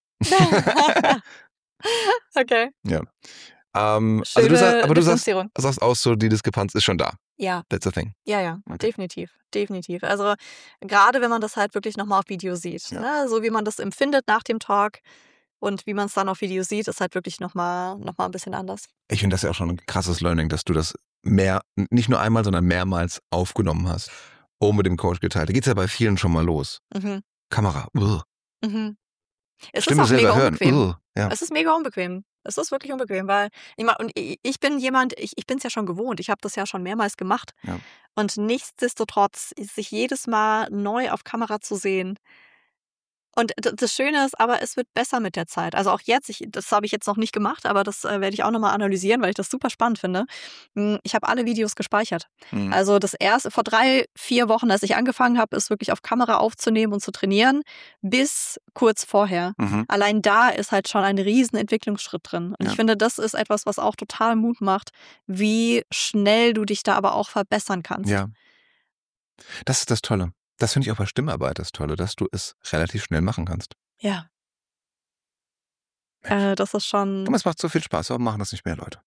Okay. Ähm, also Schöne du sagst, aber du sagst, Differenzierung. sagst auch so, die Diskrepanz ist schon da. Ja, That's a thing. ja, ja, Okay. definitiv, definitiv. Also gerade wenn man das halt wirklich nochmal auf Video sieht, Ja. ne? So wie man das empfindet nach dem Talk und wie man es dann auf Video sieht, ist halt wirklich nochmal noch mal ein bisschen anders. Ich finde das ja auch schon ein krasses Learning, dass du das mehr, nicht nur einmal, sondern mehrmals aufgenommen hast, und mit dem Coach geteilt. Da geht es ja bei vielen schon mal los. Mhm. Kamera, ugh. Mhm. Es Stimme ist auch mega selber hören. unbequem. ugh. Ja. Es ist mega unbequem. Es ist wirklich unbequem, weil ich mein, und ich ich bin jemand, ich, ich bin es ja schon gewohnt. Ich habe das ja schon mehrmals gemacht. Ja. Und nichtsdestotrotz, sich jedes Mal neu auf Kamera zu sehen. Und d- das Schöne ist, aber es wird besser mit der Zeit. Also auch jetzt, ich, das habe ich jetzt noch nicht gemacht, aber das äh, werde ich auch nochmal analysieren, weil ich das super spannend finde. Hm, Ich habe alle Videos gespeichert. Mhm. Also das erste, vor drei, vier Wochen, als ich angefangen habe, ist wirklich auf Kamera aufzunehmen und zu trainieren, bis kurz vorher. Mhm. Allein da ist halt schon ein riesen Entwicklungsschritt drin. Und Ja. ich finde, das ist etwas, was auch total Mut macht, wie schnell du dich da aber auch verbessern kannst. Ja. Das ist das Tolle. Das finde ich auch bei Stimmarbeit das Tolle, dass du es relativ schnell machen kannst. Ja. Äh, das ist schon. Aber es macht so viel Spaß, warum machen das nicht mehr Leute?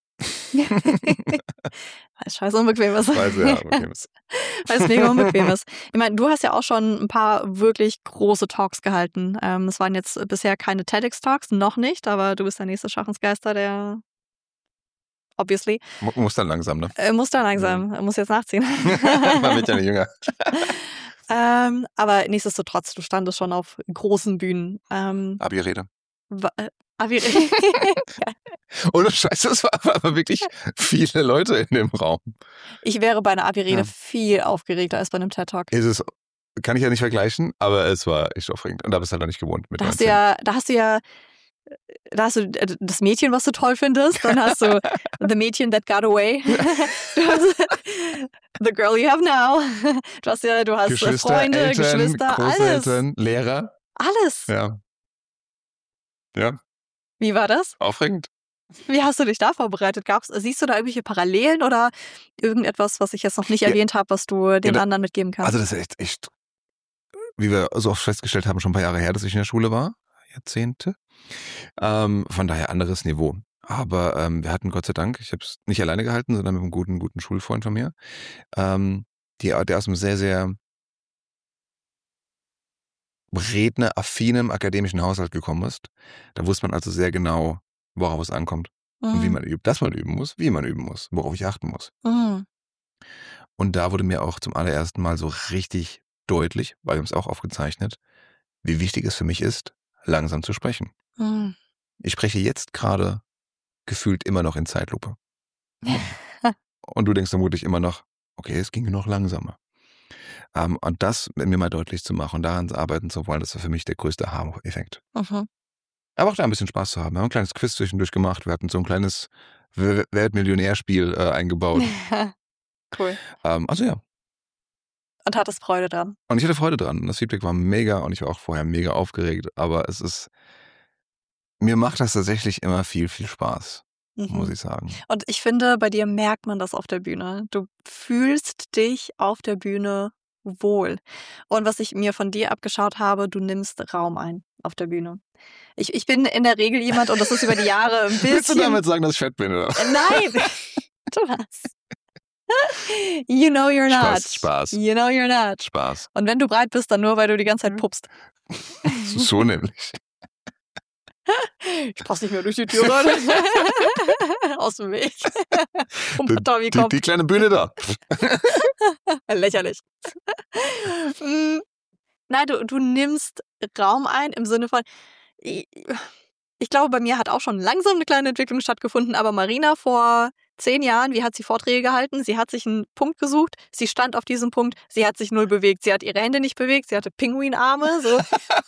Weil es scheiße unbequem ist. Weil es ja unbequem ist. Weil es mega unbequem ist. Ich meine, du hast ja auch schon ein paar wirklich große Talks gehalten. Ähm, es waren jetzt bisher keine TEDx-Talks, noch nicht, aber du bist der nächste Schaffensgeister, der obviously. Mu- Muss dann langsam, ne? Äh, muss da langsam, ja. Muss jetzt nachziehen. Man wird ja nicht jünger. ähm, aber nichtsdestotrotz, du standest schon auf großen Bühnen. Ähm, Abi-Rede. wa- äh, Abi- Ohne Scheiße, es waren aber wirklich viele Leute in dem Raum. ich wäre bei einer Abi-Rede Ja. viel aufgeregter als bei einem TED-Talk. Ist es, kann ich ja nicht vergleichen, aber es war echt aufregend. Und da bist du halt noch nicht gewohnt mit Da hast du neunzehn. ja, da hast du ja, da hast du das Mädchen, was du toll findest, dann hast du the Mädchen that got away, du hast the girl you have now, du hast ja, du hast Geschwister, Freunde, Eltern, Geschwister, alles, Großeltern, Lehrer. alles. Ja. Ja, Wie war das? aufregend. Wie hast du dich da vorbereitet? Gab's, siehst du da irgendwelche Parallelen oder irgendetwas, was ich jetzt noch nicht Ja. erwähnt habe, was du den Ja, da- anderen mitgeben kannst? Also das ist echt, echt, wie wir so oft festgestellt haben, schon ein paar Jahre her, dass ich in der Schule war. Jahrzehnte. Ähm, von daher anderes Niveau. Aber ähm, wir hatten Gott sei Dank, ich habe es nicht alleine gehalten, sondern mit einem guten, guten Schulfreund von mir, ähm, die, der aus einem sehr, sehr redneraffinem akademischen Haushalt gekommen ist. Da wusste man also sehr genau, worauf es ankommt und wie Mhm. man übt, dass man üben muss, wie man üben muss, worauf ich achten muss. Mhm. Und da wurde mir auch zum allerersten Mal so richtig deutlich, weil wir haben es auch aufgezeichnet, wie wichtig es für mich ist, langsam zu sprechen. Mhm. Ich spreche jetzt gerade gefühlt immer noch in Zeitlupe. Und du denkst vermutlich immer noch, okay, es ginge noch langsamer. Ähm, und das mir mal deutlich zu machen und daran arbeiten zu wollen, das war für mich der größte Aha-Effekt. Mhm. Aber auch da ein bisschen Spaß zu haben. Wir haben ein kleines Quiz zwischendurch gemacht. Wir hatten so ein kleines Wer wer wird Millionärspiel äh, eingebaut. Cool. Ähm, also ja. Und hattest Freude dran. Und ich hatte Freude dran. Das Feedback war mega und ich war auch vorher mega aufgeregt. Aber es ist, mir macht das tatsächlich immer viel, viel Spaß, muss Mhm. ich sagen. Und ich finde, bei dir merkt man das auf der Bühne. Du fühlst dich auf der Bühne wohl. Und was ich mir von dir abgeschaut habe, du nimmst Raum ein auf der Bühne. Ich, ich bin in der Regel jemand, und das ist über die Jahre ein Willst du bisschen... damit sagen, dass ich fett bin, oder? Nein! Du hast... You know you're not. Spaß, Spaß. You know you're not. Spaß. Und wenn du breit bist, dann nur, weil du die ganze Zeit pupst. So nämlich. Ich passe nicht mehr durch die Tür rein. Aus dem Weg. Um Die, Tommy die, kommt. die kleine Bühne da. Lächerlich. Mm, Nein, du, du nimmst Raum ein im Sinne von, ich, ich glaube, bei mir hat auch schon langsam eine kleine Entwicklung stattgefunden, aber Marina vor zehn Jahren, wie hat sie Vorträge gehalten? Sie hat sich einen Punkt gesucht, sie stand auf diesem Punkt, sie hat sich null bewegt, sie hat ihre Hände nicht bewegt, sie hatte Pinguinarme, so.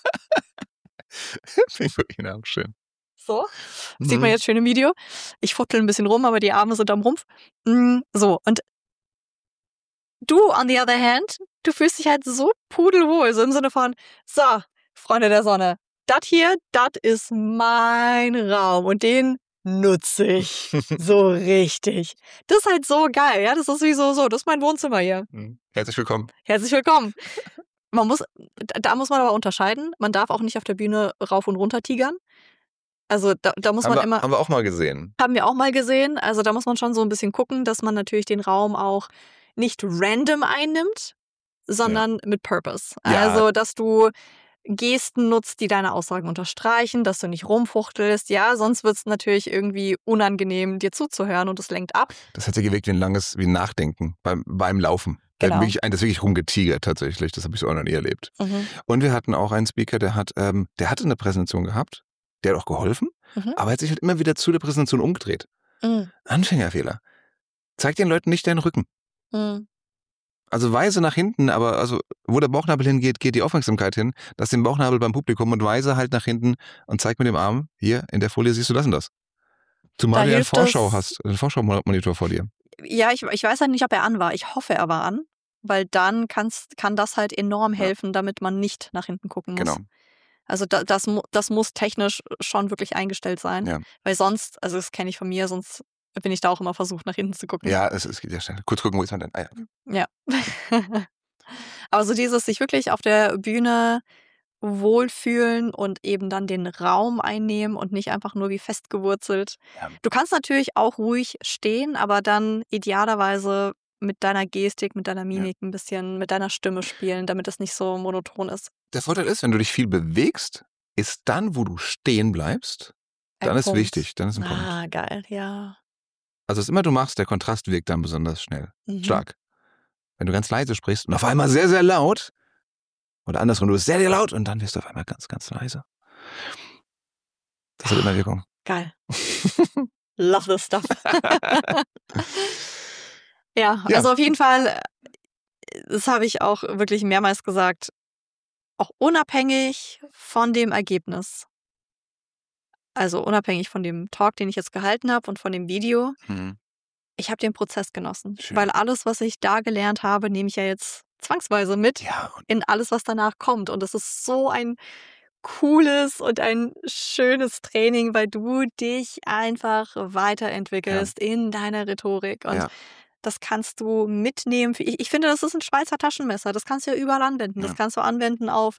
Pinguine auch schön. So, sieht man Mhm. jetzt schön im Video. Ich futtel ein bisschen rum, aber die Arme sind am Rumpf. Mm, So, und du, on the other hand, du fühlst dich halt so pudelwohl, so im Sinne von, so, Freunde der Sonne, das hier, das ist mein Raum und den nutze ich so richtig. Das ist halt so geil, ja, das ist wie so, so, das ist mein Wohnzimmer hier. Mhm. Herzlich willkommen. Herzlich willkommen. Man muss, da muss man aber unterscheiden, man darf auch nicht auf der Bühne rauf und runter tigern. Also da, da muss Haben man wir, immer... haben wir auch mal gesehen. Haben wir auch mal gesehen. Also da muss man schon so ein bisschen gucken, dass man natürlich den Raum auch nicht random einnimmt, sondern mit Purpose. Ja. Also, dass du Gesten nutzt, die deine Aussagen unterstreichen, dass du nicht rumfuchtelst. Ja, sonst wird es natürlich irgendwie unangenehm, dir zuzuhören und es lenkt ab. Das hat sich gewirkt wie ein langes, wie ein Nachdenken beim, beim Laufen. Der Genau. hat wirklich, ein- das ist wirklich rumgetigert tatsächlich. Das habe ich so auch noch nie erlebt. Mhm. Und wir hatten auch einen Speaker, der hat, ähm, der hatte eine Präsentation gehabt. Der hat auch geholfen, Mhm. aber er hat sich halt immer wieder zu der Präsentation umgedreht. Mhm. Anfängerfehler. Zeig den Leuten nicht deinen Rücken. Mhm. Also weise nach hinten, aber also wo der Bauchnabel hingeht, geht die Aufmerksamkeit hin. Lass den Bauchnabel beim Publikum und weise halt nach hinten und zeig mit dem Arm, hier in der Folie siehst du das und das. Zumal Da du ja einen hilft Vorschau das- hast, einen Vorschau-Monitor vor dir. Ja, ich, ich weiß halt nicht, ob er an war. Ich hoffe, er war an, weil dann kann's, kann das halt enorm Ja. helfen, damit man nicht nach hinten gucken muss. Genau. Also da, das, mu- das muss technisch schon wirklich eingestellt sein. Ja. Weil sonst, also das kenne ich von mir, sonst bin ich da auch immer versucht, nach hinten zu gucken. Ja, es, es geht ja schnell. Kurz gucken, wo ist man denn? Ah, ja. Ja. Aber so dieses, sich wirklich auf der Bühne wohlfühlen und eben dann den Raum einnehmen und nicht einfach nur wie festgewurzelt. Ja. Du kannst natürlich auch ruhig stehen, aber dann idealerweise mit deiner Gestik, mit deiner Mimik ein bisschen, mit deiner Stimme spielen, damit es nicht so monoton ist. Der Vorteil ist, wenn du dich viel bewegst, ist dann, wo du stehen bleibst, dann Ein ist Punkt. wichtig, dann ist ein Punkt. Ah, geil, ja. Also was immer du machst, der Kontrast wirkt dann besonders schnell. Mhm. Stark. Wenn du ganz leise sprichst und auf einmal sehr, sehr laut, oder andersrum, du bist sehr, sehr laut und dann wirst du auf einmal ganz, ganz leise. Das hat immer Wirkung. Geil. Love this stuff. ja, Ja. also auf jeden Fall, das habe ich auch wirklich mehrmals gesagt, auch unabhängig von dem Ergebnis. Also unabhängig von dem Talk, den ich jetzt gehalten habe und von dem Video. Mhm. Ich habe den Prozess genossen, Schön. weil alles, was ich da gelernt habe, nehme ich ja jetzt zwangsweise mit Ja, und in alles, was danach kommt. Und das ist so ein cooles und ein schönes Training, weil du dich einfach weiterentwickelst in deiner Rhetorik. Und ja. das kannst du mitnehmen. Ich, ich finde, das ist ein Schweizer Taschenmesser. Das kannst du ja überall anwenden. Das Ja. kannst du anwenden auf,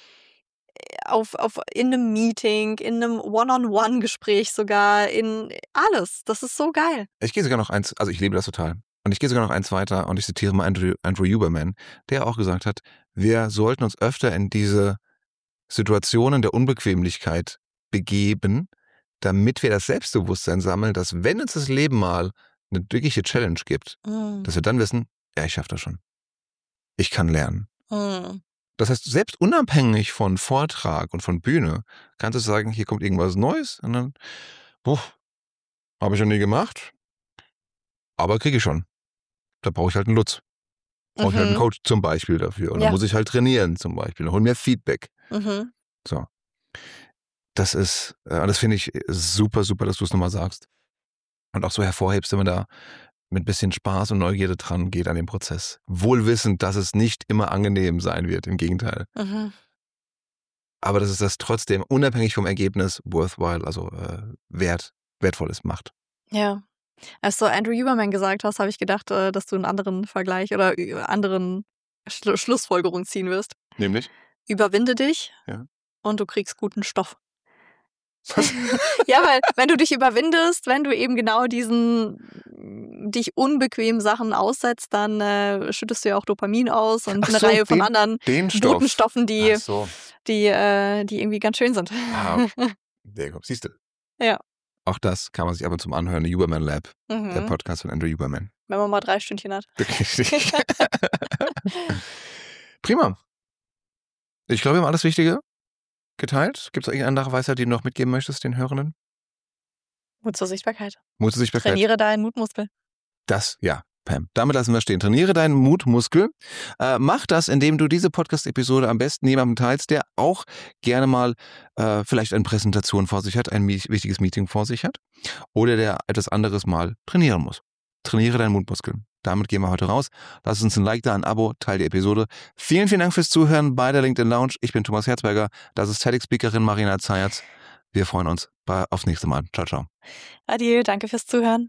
auf, auf in einem Meeting, in einem One-on-One-Gespräch sogar, in alles. Das ist so geil. Ich gehe sogar noch eins, also ich liebe das total. Und ich gehe sogar noch eins weiter und ich zitiere mal Andrew, Andrew Huberman, der auch gesagt hat, wir sollten uns öfter in diese Situationen der Unbequemlichkeit begeben, damit wir das Selbstbewusstsein sammeln, dass wenn uns das Leben mal eine wirkliche Challenge gibt, Mm. dass wir dann wissen, ja, ich schaffe das schon. Ich kann lernen. Mm. Das heißt, selbst unabhängig von Vortrag und von Bühne, kannst du sagen, hier kommt irgendwas Neues und dann, boah, habe ich noch nie gemacht, aber kriege ich schon. Da brauche ich halt einen Lutz. Brauche ich halt einen Mhm. Coach zum Beispiel dafür. Oder Ja. muss ich halt trainieren zum Beispiel. Hol mir Feedback. Mhm. So. Das ist, äh, das finde ich super, super, dass du es nochmal sagst. Und auch so hervorhebst, wenn man da mit ein bisschen Spaß und Neugierde dran geht an dem Prozess. Wohl wissend, dass es nicht immer angenehm sein wird, im Gegenteil. Mhm. Aber dass es das trotzdem unabhängig vom Ergebnis worthwhile, also äh, wert, wertvolles macht. Ja. Als du Andrew Huberman gesagt hast, habe ich gedacht, äh, dass du einen anderen Vergleich oder äh, anderen Schlu Schlussfolgerung ziehen wirst. Nämlich? Überwinde dich Ja. und du kriegst guten Stoff. Was? Ja, weil wenn du dich überwindest, wenn du eben genau diesen mm, dich unbequemen Sachen aussetzt, dann äh, schüttest du ja auch Dopamin aus und Ach eine so, Reihe von den- anderen Den Stoff. guten Stoffen, die, Ach so. die, äh, die irgendwie ganz schön sind. Ah, der kommt. Siehst du. Ja. Auch das kann man sich ab und zu mal anhören. Huberman Lab, der Mhm. Podcast von Andrew Huberman. Wenn man mal drei Stündchen hat. Richtig. Prima. Ich glaube, wir haben alles Wichtige geteilt. Gibt es irgendeine andere Weisheit, die du noch mitgeben möchtest, den Hörenden? Mut zur Sichtbarkeit. Mut zur Sichtbarkeit. Trainiere deinen Mutmuskel. Das, ja, Pam. Damit lassen wir stehen. Trainiere deinen Mutmuskel. Äh, mach das, indem du diese Podcast-Episode am besten jemandem teilst, der auch gerne mal äh, vielleicht eine Präsentation vor sich hat, ein mi- wichtiges Meeting vor sich hat oder der etwas anderes mal trainieren muss. Trainiere deinen Mutmuskel. Damit gehen wir heute raus. Lass uns ein Like da, ein Abo, teil die Episode. Vielen, vielen Dank fürs Zuhören bei der LinkedIn Lounge. Ich bin Thomas Herzberger. Das ist TEDx-Speakerin Marina Zayatz. Wir freuen uns bei, aufs nächste Mal. Ciao, ciao. Adieu, danke fürs Zuhören.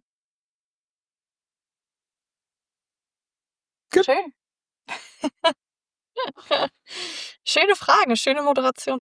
Gut. Schön. Schöne Fragen, schöne Moderation.